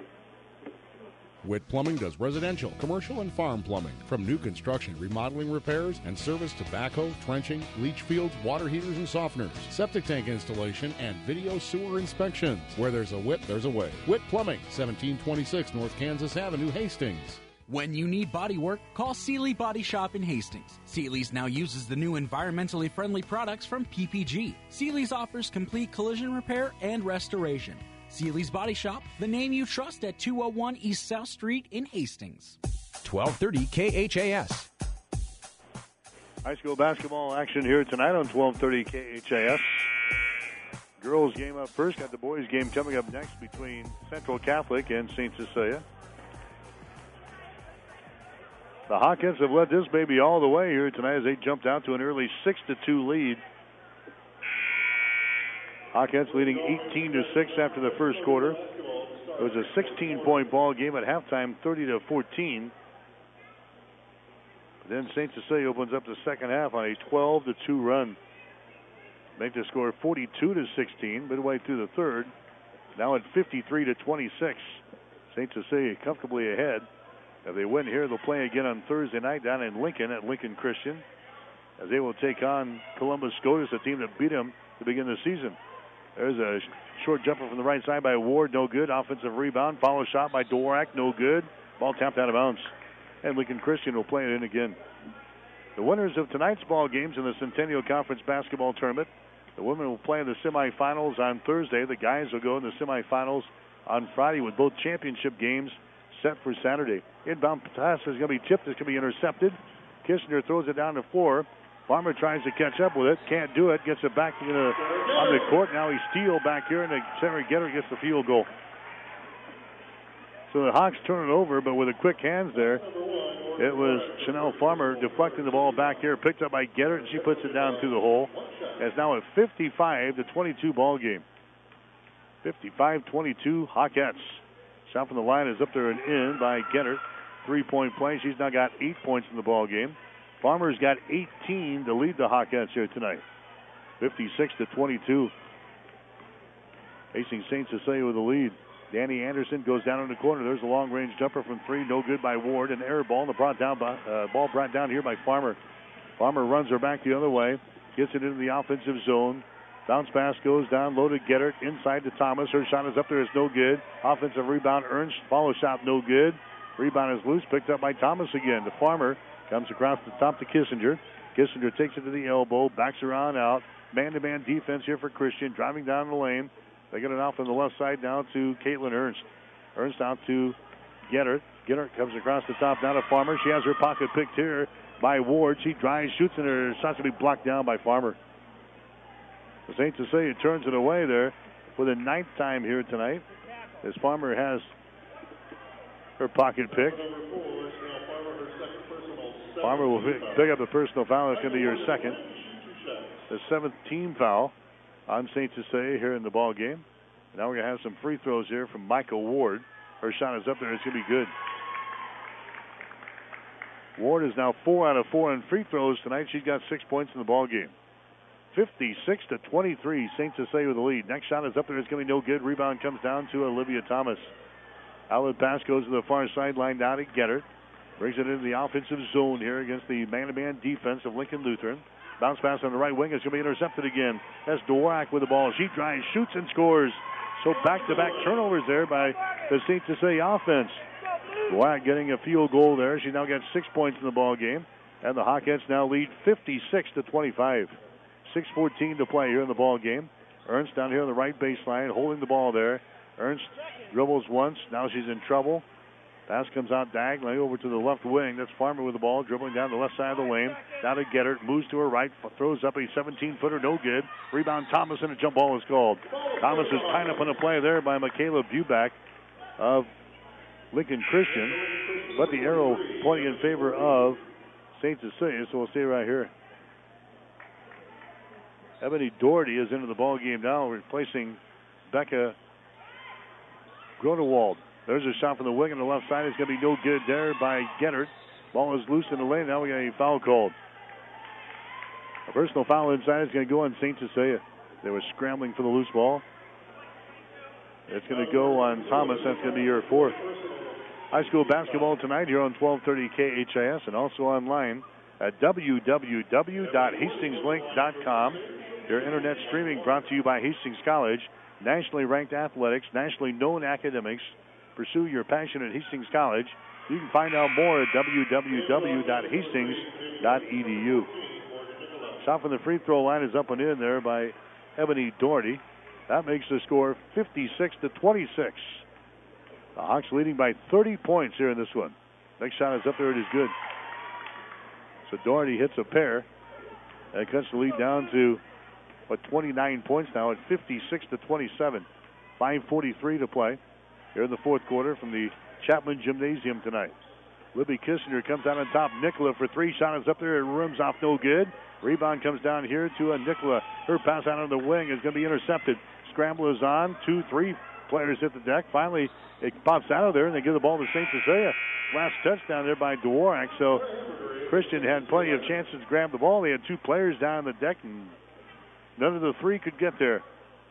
Witt Plumbing does residential, commercial, and farm plumbing. From new construction, remodeling, repairs, and service to backhoe, trenching, leach fields, water heaters, and softeners, septic tank installation, and video sewer inspections. Where there's a Witt, there's a way. Witt Plumbing, seventeen twenty-six North Kansas Avenue, Hastings. When you need body work, call Seeley Body Shop in Hastings. Seeley's now uses the new environmentally friendly products from P P G. Seeley's offers complete collision repair and restoration. Seeley's Body Shop, the name you trust at two oh one East South Street in Hastings. twelve thirty K H A S. High school basketball action here tonight on twelve thirty K H A S. Girls game up first. Got the boys game coming up next between Central Catholic and Saint Cecilia. The Hawkins have led this baby all the way here tonight as they jumped out to an early six to two lead. Hawkins leading eighteen to six after the first quarter. It was a sixteen-point ball game at halftime, thirty to fourteen. Then Saint Cecilia opens up the second half on a twelve to two run. Make the score forty-two to sixteen midway through the third. Now at fifty-three to twenty-six. Saint Cecilia comfortably ahead. If they win here, they'll play again on Thursday night down in Lincoln at Lincoln Christian, as they will take on Columbus Scotus, a team that beat them to begin the season. There's a short jumper from the right side by Ward, no good. Offensive rebound, follow shot by Dworak, no good. Ball tapped out of bounds. And Lincoln Christian will play it in again. The winners of tonight's ball games in the Centennial Conference basketball tournament. The women will play in the semifinals on Thursday. The guys will go in the semifinals on Friday with both championship games set for Saturday. Inbound pass is going to be tipped. It's going to be intercepted. Kissinger throws it down the floor. Farmer tries to catch up with it. Can't do it. Gets it back to the, on the court. Now he's steal back here, and the center getter gets the field goal. So the Hawks turn it over, but with a quick hands there, it was Chanel Farmer deflecting the ball back here, picked up by Getter, and she puts it down through the hole. It's now a fifty-five to twenty-two ball game. fifty-five twenty-two Hawkettes. Shot from the line is up there and in by Getter. Three-point play. She's now got eight points in the ball game. Farmer's got eighteen to lead the Hawkettes here tonight. fifty-six to twenty-two. Hastings Saint Cecilia with the lead. Danny Anderson goes down in the corner. There's a long-range jumper from three. No good by Ward. An air ball. The brought down by, uh, ball brought down here by Farmer. Farmer runs her back the other way. Gets it into the offensive zone. Bounce pass goes down low to Gettert. Inside to Thomas. Her shot is up there. It's no good. Offensive rebound. Ernst. Follow shot no good. Rebound is loose. Picked up by Thomas again. The Farmer comes across the top to Kissinger. Kissinger takes it to the elbow. Backs around out. Man-to-man defense here for Christian. Driving down the lane. They get it off on the left side now to Caitlin Ernst. Ernst out to Gettert. Gettert comes across the top now to Farmer. She has her pocket picked here by Ward. She drives, shoots, and her shot's going to be blocked down by Farmer. Saint Cecilia turns it away there for the ninth time here tonight, as Farmer has her pocket picked. Farmer will pick up the personal foul. It's going to be her second. The seventh team foul on Saint Cecilia here in the ball game. Now we're going to have some free throws here from Michael Ward. Her shot is up there. It's going to be good. Ward is now four out of four on free throws tonight. She's got six points in the ball game. fifty-six to twenty-three. Saint Cecilia with the lead. Next shot is up there. It's going to be no good. Rebound comes down to Olivia Thomas. Outlet pass goes to the far sideline down to Gettert. Brings it into the offensive zone here against the man-to-man defense of Lincoln Lutheran. Bounce pass on the right wing is going to be intercepted again. That's Dworak with the ball. She drives, shoots, and scores. So back-to-back turnovers there by the Saint Cecilia offense. Dworak getting a field goal there. She now got six points in the ball game. And the Hawkettes now lead fifty-six to twenty-five. six fourteen to play here in the ball game. Ernst down here on the right baseline, holding the ball there. Ernst dribbles once. Now she's in trouble. Pass comes out diagonally over to the left wing. That's Farmer with the ball, dribbling down the left side of the lane. Down to Gettert, moves to her right, throws up a seventeen-footer, no good. Rebound Thomas, and a jump ball is called. Thomas is tied up on a play there by Michaela Buback of Lincoln Christian. But the arrow pointing in favor of Saint Cecilia, so we'll stay right here. Ebony Doherty is into the ball game now, replacing Becca Gronewald. There's a shot from the wing on the left side. It's going to be no good there by Gettert. Ball is loose in the lane. Now we got a foul called. A personal foul inside is going to go on Saint Cecilia. They were scrambling for the loose ball. It's going to go on Thomas. That's going to be your fourth. High school basketball tonight here on twelve thirty K H I S and also online at w w w dot hastings link dot com. Your internet streaming brought to you by Hastings College. Nationally ranked athletics, nationally known academics. Pursue your passion at Hastings College. You can find out more at w w w dot hastings dot e d u. Shot from the free throw line is up and in there by Ebony Doherty. That makes the score fifty-six to twenty-six. The Hawks leading by thirty points here in this one. Next shot is up there. It is good. So Doherty hits a pair. That cuts the lead down to, what, twenty-nine points now at fifty-six to twenty-seven. five forty-three to play here in the fourth quarter from the Chapman Gymnasium tonight. Libby Kissinger comes out on top. Nicola for three. Shot is up there. It rims off no good. Rebound comes down here to a Nicola. Her pass out on the wing is going to be intercepted. Scramble is on. Two, three players hit the deck. Finally, it pops out of there, and they give the ball to Saint Cecilia. Last touchdown there by Dworak. So Christian had plenty of chances to grab the ball. They had two players down on the deck, and none of the three could get there.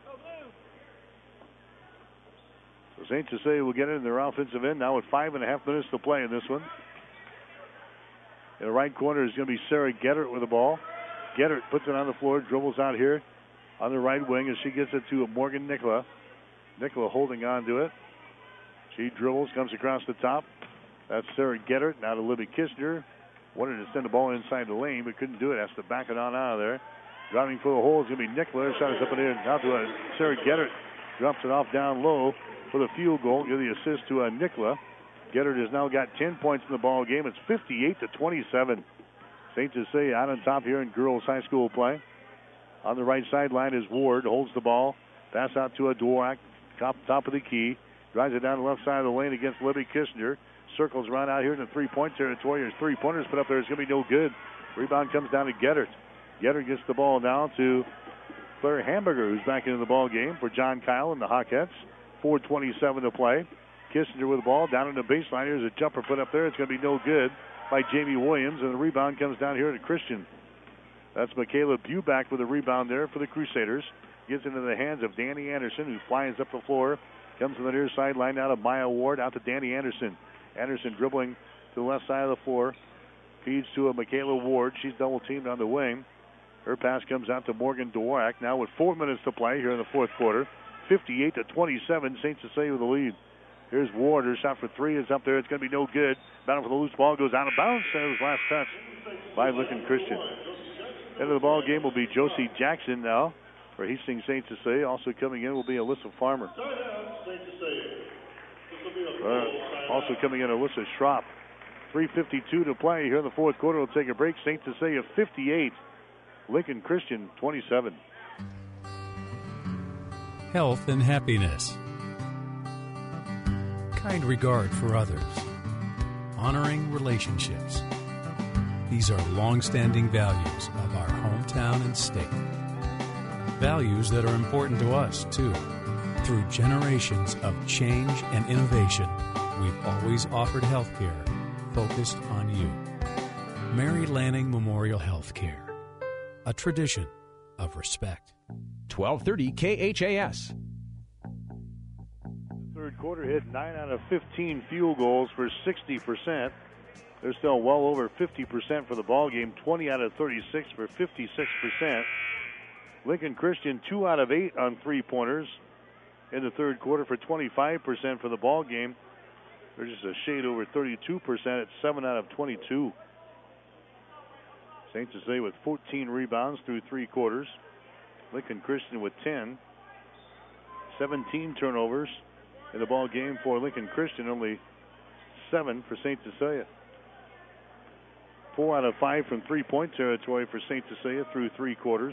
So Saint Cecilia will get it in their offensive end now with five and a half minutes to play in this one. In the right corner is going to be Sarah Gettert with the ball. Gettert puts it on the floor, dribbles out here on the right wing as she gets it to Morgan Nicola. Nicola holding on to it. She dribbles, comes across the top. That's Sarah Gettert. Now to Libby Kissinger. Wanted to send the ball inside the lane, but couldn't do it. Has to back it on out of there. Driving for the hole is going to be Nicola. Shot is up and in. Now to a Sarah Gettert. Drops it off down low for the field goal. Give the assist to a Nicola. Gettert has now got ten points in the ball game. It's fifty-eight to twenty-seven. Saint Cecilia out on top here in girls high school play. On the right sideline is Ward. Holds the ball. Pass out to a Dworak. Top, top of the key. Drives it down the left side of the lane against Libby Kissinger. Circles around out here in the three-point territory. There's three-pointers put up there. It's going to be no good. Rebound comes down to Gettert. Gettert gets the ball now to Claire Hamburger, who's back into the ball game for John Kyle and the Hawkettes. four twenty-seven to play. Kissinger with the ball down in the baseline. Here's a jumper put up there. It's going to be no good by Jamie Williams, and the rebound comes down here to Christian. That's Michaela Buback with a rebound there for the Crusaders. Gets into the hands of Danny Anderson, who flies up the floor. Comes to the near sideline now to Maya Ward, out to Danny Anderson. Anderson dribbling to the left side of the floor. Feeds to a Michaela Ward. She's double-teamed on the wing. Her pass comes out to Morgan Dworak now with four minutes to play here in the fourth quarter. fifty-eight to twenty-seven, Saint Cecilia with the lead. Here's Ward. Her shot for three is up there. It's going to be no good. Battle for the loose ball goes out of bounds. And it was last touch by Lincoln Christian. End of the ball game will be Josie Jackson now for Hastings Saint Cecilia. Also coming in will be Alyssa Farmer. Uh, also coming in, Alyssa Schropp. three fifty-two to play here in the fourth quarter. We'll take a break. Saint Cecilia fifty-eight. Lincoln Christian twenty-seven. Health and happiness. Kind regard for others. Honoring relationships. These are long-standing values of our hometown and state. Values that are important to us, too. Through generations of change and innovation, we've always offered health care focused on you. Mary Lanning Memorial Healthcare. A tradition of respect. twelve thirty K H A S. Third quarter hit nine out of fifteen field goals for sixty percent. They're still well over fifty percent for the ball game. twenty out of thirty-six for fifty-six percent. Lincoln Christian two out of eight on three-pointers in the third quarter for twenty-five percent for the ball game. They're just a shade over thirty-two percent at seven out of twenty-two. Saint Cecilia with fourteen rebounds through three quarters. Lincoln Christian with ten. seventeen turnovers in the ball game for Lincoln Christian, only seven for Saint Cecilia. Four out of five from three-point territory for Saint Cecilia through three quarters.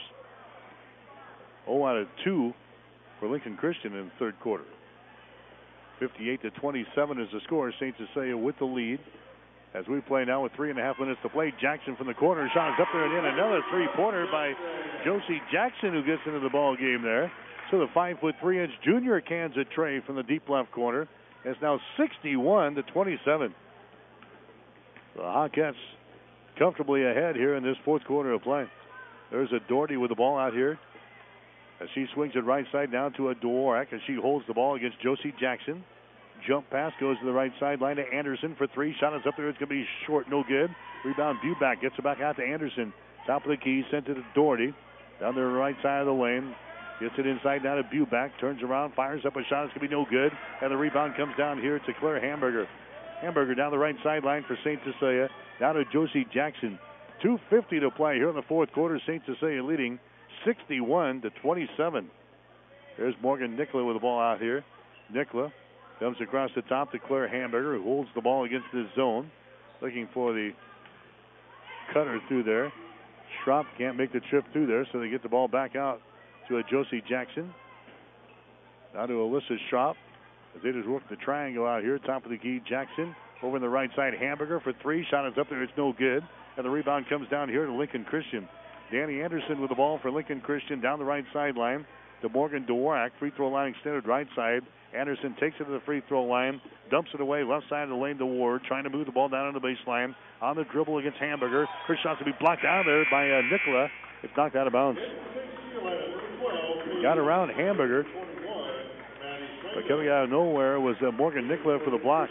Oh out of two for Lincoln Christian in the third quarter. fifty-eight to twenty-seven is the score. Saint Cecilia with the lead. As we play now with three and a half minutes to play, Jackson from the corner. Shot is up there and in. Another three-pointer by Josie Jackson, who gets into the ball game there. So the five foot three inch junior cans a tray from the deep left corner. It's now sixty-one to twenty-seven. The Hawkettes comfortably ahead here in this fourth quarter of play. There's a Doherty with the ball out here as she swings it right side down to a Dworak as she holds the ball against Josie Jackson. Jump pass goes to the right sideline to Anderson for three. Shot is up there. It's going to be short. No good. Rebound Buback gets it back out to Anderson. Top of the key. Sent it to Doherty. Down the right side of the lane. Gets it inside now to Buback. Turns around. Fires up a shot. It's going to be no good. And the rebound comes down here to Claire Hamburger. Hamburger down the right sideline for Saint Cecilia. Down to Josie Jackson. two fifty to play here in the fourth quarter. Saint Cecilia leading sixty-one to twenty-seven. There's Morgan Nicola with the ball out here. Nicola comes across the top to Claire Hamburger, who holds the ball against the zone. Looking for the cutter through there. Schropp can't make the trip through there, so they get the ball back out to a Josie Jackson. Now to Alyssa Schropp. As they just work the triangle out here. Top of the key, Jackson. Over on the right side, Hamburger for three. Shot is up there. It's no good. And the rebound comes down here to Lincoln Christian. Danny Anderson with the ball for Lincoln Christian down the right sideline to Morgan Dworak. Free throw line extended right side. Anderson takes it to the free throw line, dumps it away left side of the lane to Ward, trying to move the ball down on the baseline. On the dribble against Hamburger. Her shot's to be blocked out there by uh, Nicola. It's knocked out of bounds. Got around Hamburger. But coming out of nowhere was uh, Morgan Nicola for the block.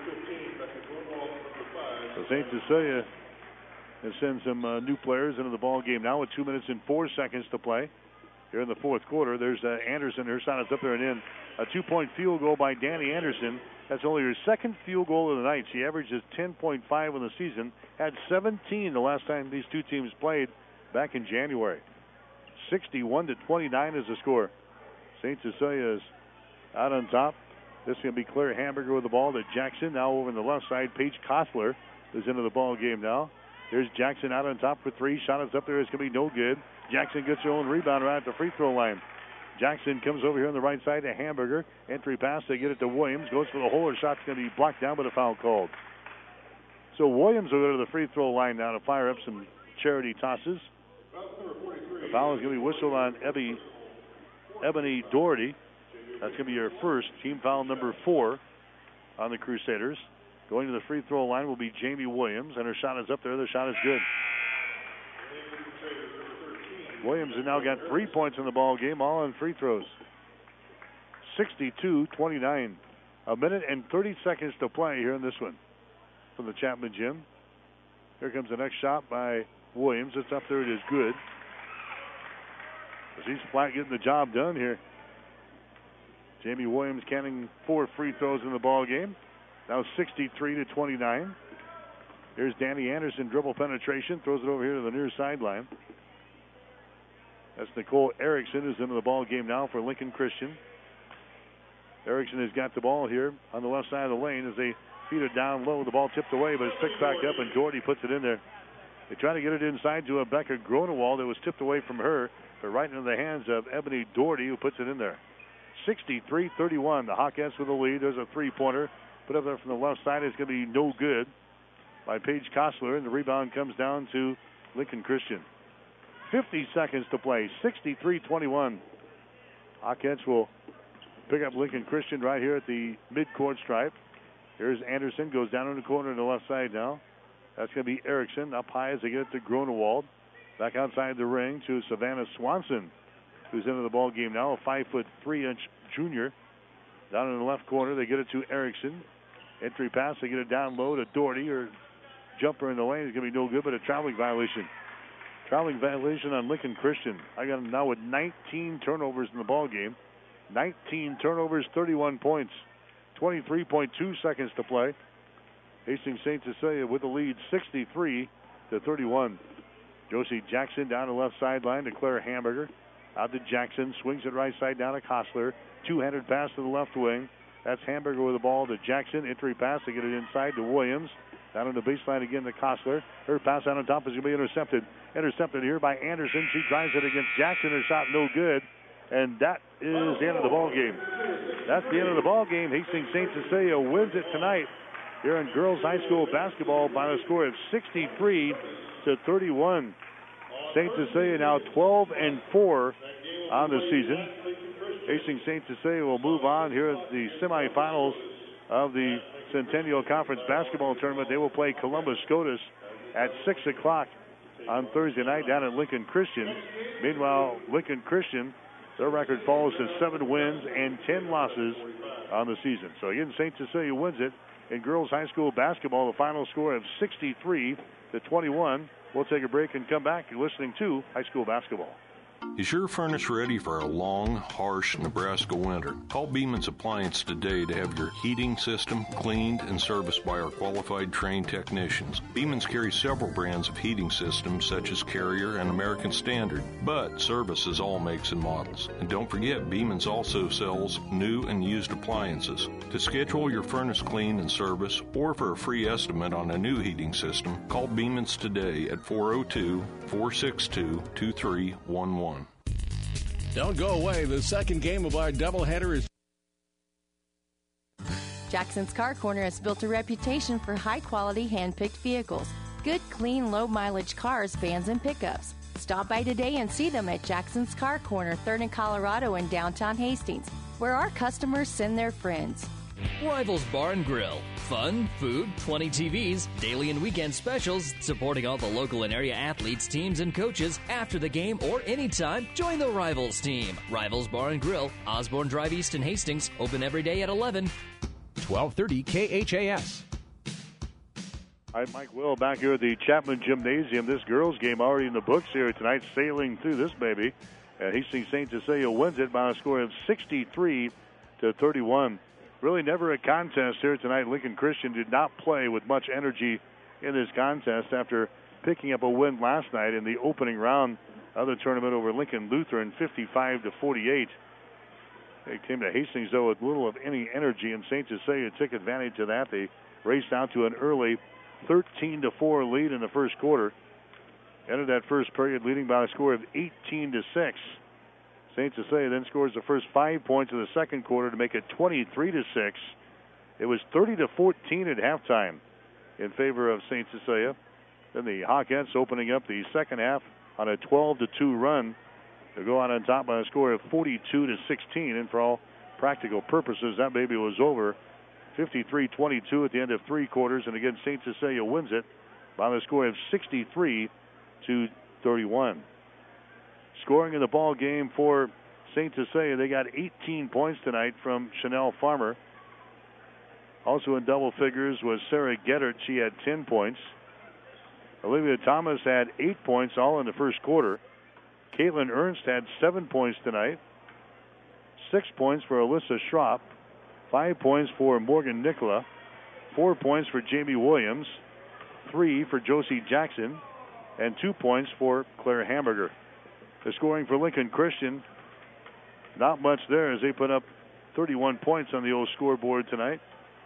So Saint Cecilia has sent some uh, new players into the ball game now with two minutes and four seconds to play. Here in the fourth quarter, there's uh, Anderson. Her shot is up there and in. A two-point field goal by Danny Anderson. That's only her second field goal of the night. She averages ten point five in the season. Had seventeen the last time these two teams played back in January. sixty-one to twenty-nine is the score. Saint Cecilia is out on top. This is going to be Claire Hamburger with the ball to Jackson. Now over on the left side, Paige Kostler is into the ball game now. There's Jackson out on top for three. Shot is up there. It's going to be no good. Jackson gets her own rebound right at the free throw line. Jackson comes over here on the right side to Hamburger. Entry pass. They get it to Williams. Goes for the hole. Her shot's going to be blocked down, but a foul called. So Williams will go to the free throw line now to fire up some charity tosses. The foul is going to be whistled on Ebony, Ebony Doherty. That's going to be her first. Team foul number four on the Crusaders. Going to the free throw line will be Jamie Williams, and her shot is up there. The shot is good. Williams has now got three points in the ball game, all on free throws. sixty-two twenty-nine. A minute and thirty seconds to play here in this one from the Chapman Gym. Here comes the next shot by Williams. It's up there. It is good. He's flat getting the job done here. Jamie Williams counting four free throws in the ball game. Now sixty-three to twenty-nine. Here's Danny Anderson, dribble penetration, throws it over here to the near sideline. That's Nicole Erickson, who's into the ball game now for Lincoln Christian. Erickson has got the ball here on the left side of the lane as they feed it down low. The ball tipped away, but it's picked back up, and Doherty puts it in there. They try to get it inside to a Becca Gronewald that was tipped away from her, but right into the hands of Ebony Doherty, who puts it in there. sixty-three thirty-one. The Hawkettes with the lead. There's a three-pointer put up there from the left side. It's going to be no good by Paige Kostler, and the rebound comes down to Lincoln Christian. fifty seconds to play. sixty-three twenty-one. Hawkettes will pick up Lincoln Christian right here at the midcourt stripe. Here's Anderson. Goes down in the corner on the left side now. That's going to be Erickson. Up high as they get it to Gronewald. Back outside the ring to Savannah Swanson, who's into the ball game now. A five foot three inch junior. Down in the left corner, they get it to Erickson. Entry pass, they get it down low to Doherty. Or jumper in the lane is going to be no good, but a traveling violation. Traveling violation on Lincoln Christian. I got them now with nineteen turnovers in the ball game. nineteen turnovers, thirty-one points. twenty-three point two seconds to play. Hastings Saint Cecilia with the lead, sixty-three to thirty-one. Josie Jackson down the left sideline to Claire Hamburger. Out to Jackson, swings it right side down to Kostler. Two-handed pass to the left wing. That's Hamburger with the ball to Jackson. Entry pass to get it inside to Williams. Down on the baseline again to Kostler. Her pass out on top is going to be intercepted. Intercepted here by Anderson. She drives it against Jackson. Her shot no good. And that is the end of the ball game. That's the end of the ball game. Hastings Saint Cecilia wins it tonight here in girls high school basketball by a score of sixty-three to thirty-one. Saint Cecilia now twelve and four on the season. Hastings Saint Cecilia will move on here at the semifinals of the Centennial Conference basketball tournament. They will play Columbus SCOTUS at six o'clock on Thursday night down at Lincoln Christian. Meanwhile, Lincoln Christian, their record falls to seven wins and ten losses on the season. So again, Saint Cecilia wins it in girls high school basketball. The final score of sixty-three to twenty-one. We'll take a break and come back. You're listening to high school basketball. Is your furnace ready for a long, harsh Nebraska winter? Call Beeman's Appliance today to have your heating system cleaned and serviced by our qualified trained technicians. Beeman's carries several brands of heating systems such as Carrier and American Standard, but services all makes and models. And don't forget, Beeman's also sells new and used appliances. To schedule your furnace clean and service or for a free estimate on a new heating system, call Beeman's today at four oh two, four six two, two three one one. Don't go away. The second game of our doubleheader is... Jackson's Car Corner has built a reputation for high-quality, hand-picked vehicles. Good, clean, low-mileage cars, vans, and pickups. Stop by today and see them at Jackson's Car Corner, third and Colorado in downtown Hastings, where our customers send their friends. Rivals Bar and Grill. Fun, food, twenty T Vs, daily and weekend specials, supporting all the local and area athletes, teams, and coaches. After the game or anytime, join the Rivals team. Rivals Bar and Grill, Osborne Drive East in Hastings, open every day at eleven. twelve thirty K H A S. Hi, Mike Will back here at the Chapman Gymnasium. This girls game already in the books here tonight, sailing through this baby. And Hastings Saint Cecilia wins it by a score of sixty-three to thirty-one. Really never a contest here tonight. Lincoln Christian did not play with much energy in this contest after picking up a win last night in the opening round of the tournament over Lincoln Lutheran, fifty-five to forty-eight. They came to Hastings, though, with little of any energy, and Saint Cecilia took advantage of that. They raced out to an early thirteen to four lead in the first quarter. Ended that first period leading by a score of eighteen to six. Saint Cecilia then scores the first five points of the second quarter to make it twenty-three to six. It was thirty to fourteen at halftime in favor of Saint Cecilia. Then the Hawkettes opening up the second half on a twelve to two run to go out on top by a score of forty-two to sixteen. And for all practical purposes, that baby was over fifty-three twenty-two at the end of three quarters. And again, Saint Cecilia wins it by the score of sixty-three to thirty-one. Scoring in the ball game for Saint Cecilia, they got eighteen points tonight from Chanel Farmer. Also in double figures was Sarah Geddert. She had ten points. Olivia Thomas had eight points, all in the first quarter. Caitlin Ernst had seven points tonight. Six points for Alyssa Schropp. Five points for Morgan Nicola. Four points for Jamie Williams. Three for Josie Jackson. And two points for Claire Hamburger. The scoring for Lincoln Christian, not much there as they put up thirty-one points on the old scoreboard tonight.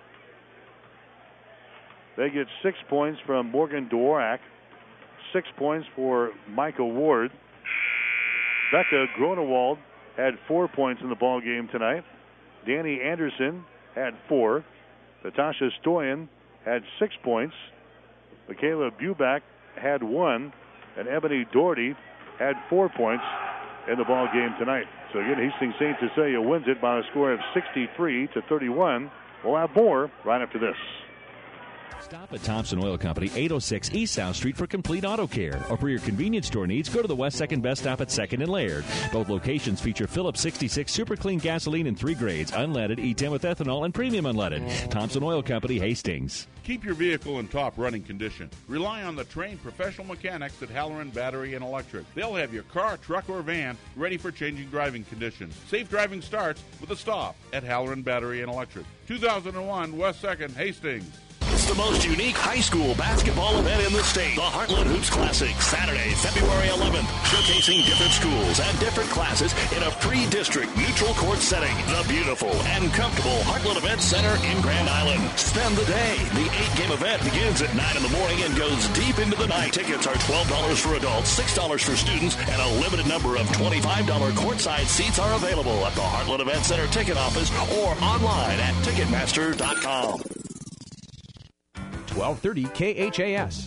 They get six points from Morgan Dworak. Six points for Micah Ward. Becca Gronewald had four points in the ball game tonight. Danny Anderson had four. Natasha Stoyan had six points. Michaela Buback had one. And Ebony Doherty had four points in the ball game tonight. So again, Hastings Saint Cecilia wins it by a score of sixty-three to thirty-one. We'll have more right after this. Stop at Thompson Oil Company, eight oh six East South Street for complete auto care. Or for your convenience store needs, go to the West second Best Stop at second and Laird. Both locations feature Phillips sixty-six Super Clean gasoline in three grades, unleaded, E ten with ethanol, and premium unleaded. Thompson Oil Company, Hastings. Keep your vehicle in top running condition. Rely on the trained professional mechanics at Halloran Battery and Electric. They'll have your car, truck, or van ready for changing driving conditions. Safe driving starts with a stop at Halloran Battery and Electric. two thousand one West second, Hastings. It's the most unique high school basketball event in the state. The Heartland Hoops Classic, Saturday, February eleventh, showcasing different schools and different classes in a pre-district neutral court setting. The beautiful and comfortable Heartland Event Center in Grand Island. Spend the day. The eight-game event begins at nine in the morning and goes deep into the night. Tickets are twelve dollars for adults, six dollars for students, and a limited number of twenty-five dollars courtside seats are available at the Heartland Event Center ticket office or online at ticketmaster dot com. twelve thirty K H A S.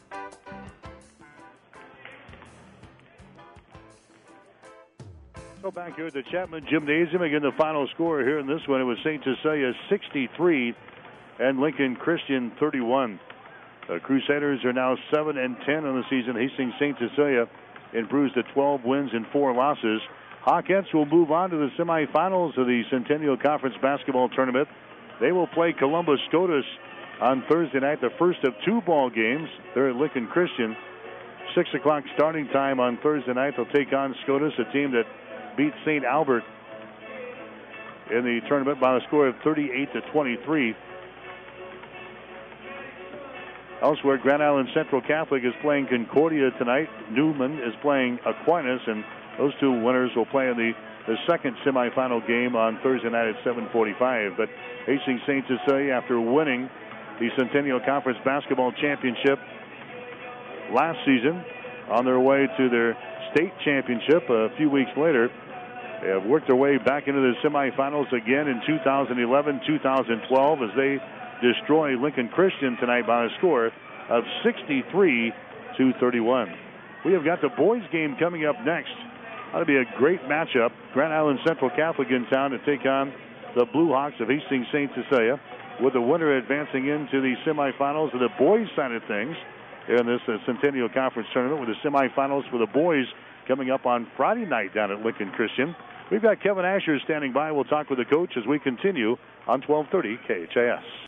So back here at the Chapman Gymnasium, again the final score here in this one, it was Saint Cecilia sixty-three and Lincoln Christian thirty-one. The Crusaders are now seven and ten on the season. Hastings Saint Cecilia improves to twelve wins and four losses. Hawkettes will move on to the semifinals of the Centennial Conference basketball tournament. They will play Columbus Scotus on Thursday night, the first of two ball games. They're at Lincoln Christian. Six o'clock starting time on Thursday night. They'll take on Scotus, a team that beat Saint Albert in the tournament by a score of thirty-eight to twenty-three. Elsewhere, Grand Island Central Catholic is playing Concordia tonight. Newman is playing Aquinas, and those two winners will play in the, the second semifinal game on Thursday night at seven forty-five. But Hastings Saint Cecilia, after winning the Centennial Conference Basketball Championship last season, on their way to their state championship a few weeks later, they have worked their way back into the semifinals again in two thousand eleven, two thousand twelve as they destroy Lincoln Christian tonight by a score of sixty-three to thirty-one. We have got the boys game coming up next. That'll be a great matchup. Grand Island Central Catholic in town to take on the Blue Hawks of Hastings Saint Cecilia, with the winner advancing into the semifinals of the boys side of things in this uh, Centennial Conference tournament, with the semifinals for the boys coming up on Friday night down at Lincoln Christian. We've got Kevin Asher standing by. We'll talk with the coach as we continue on twelve thirty K H A S.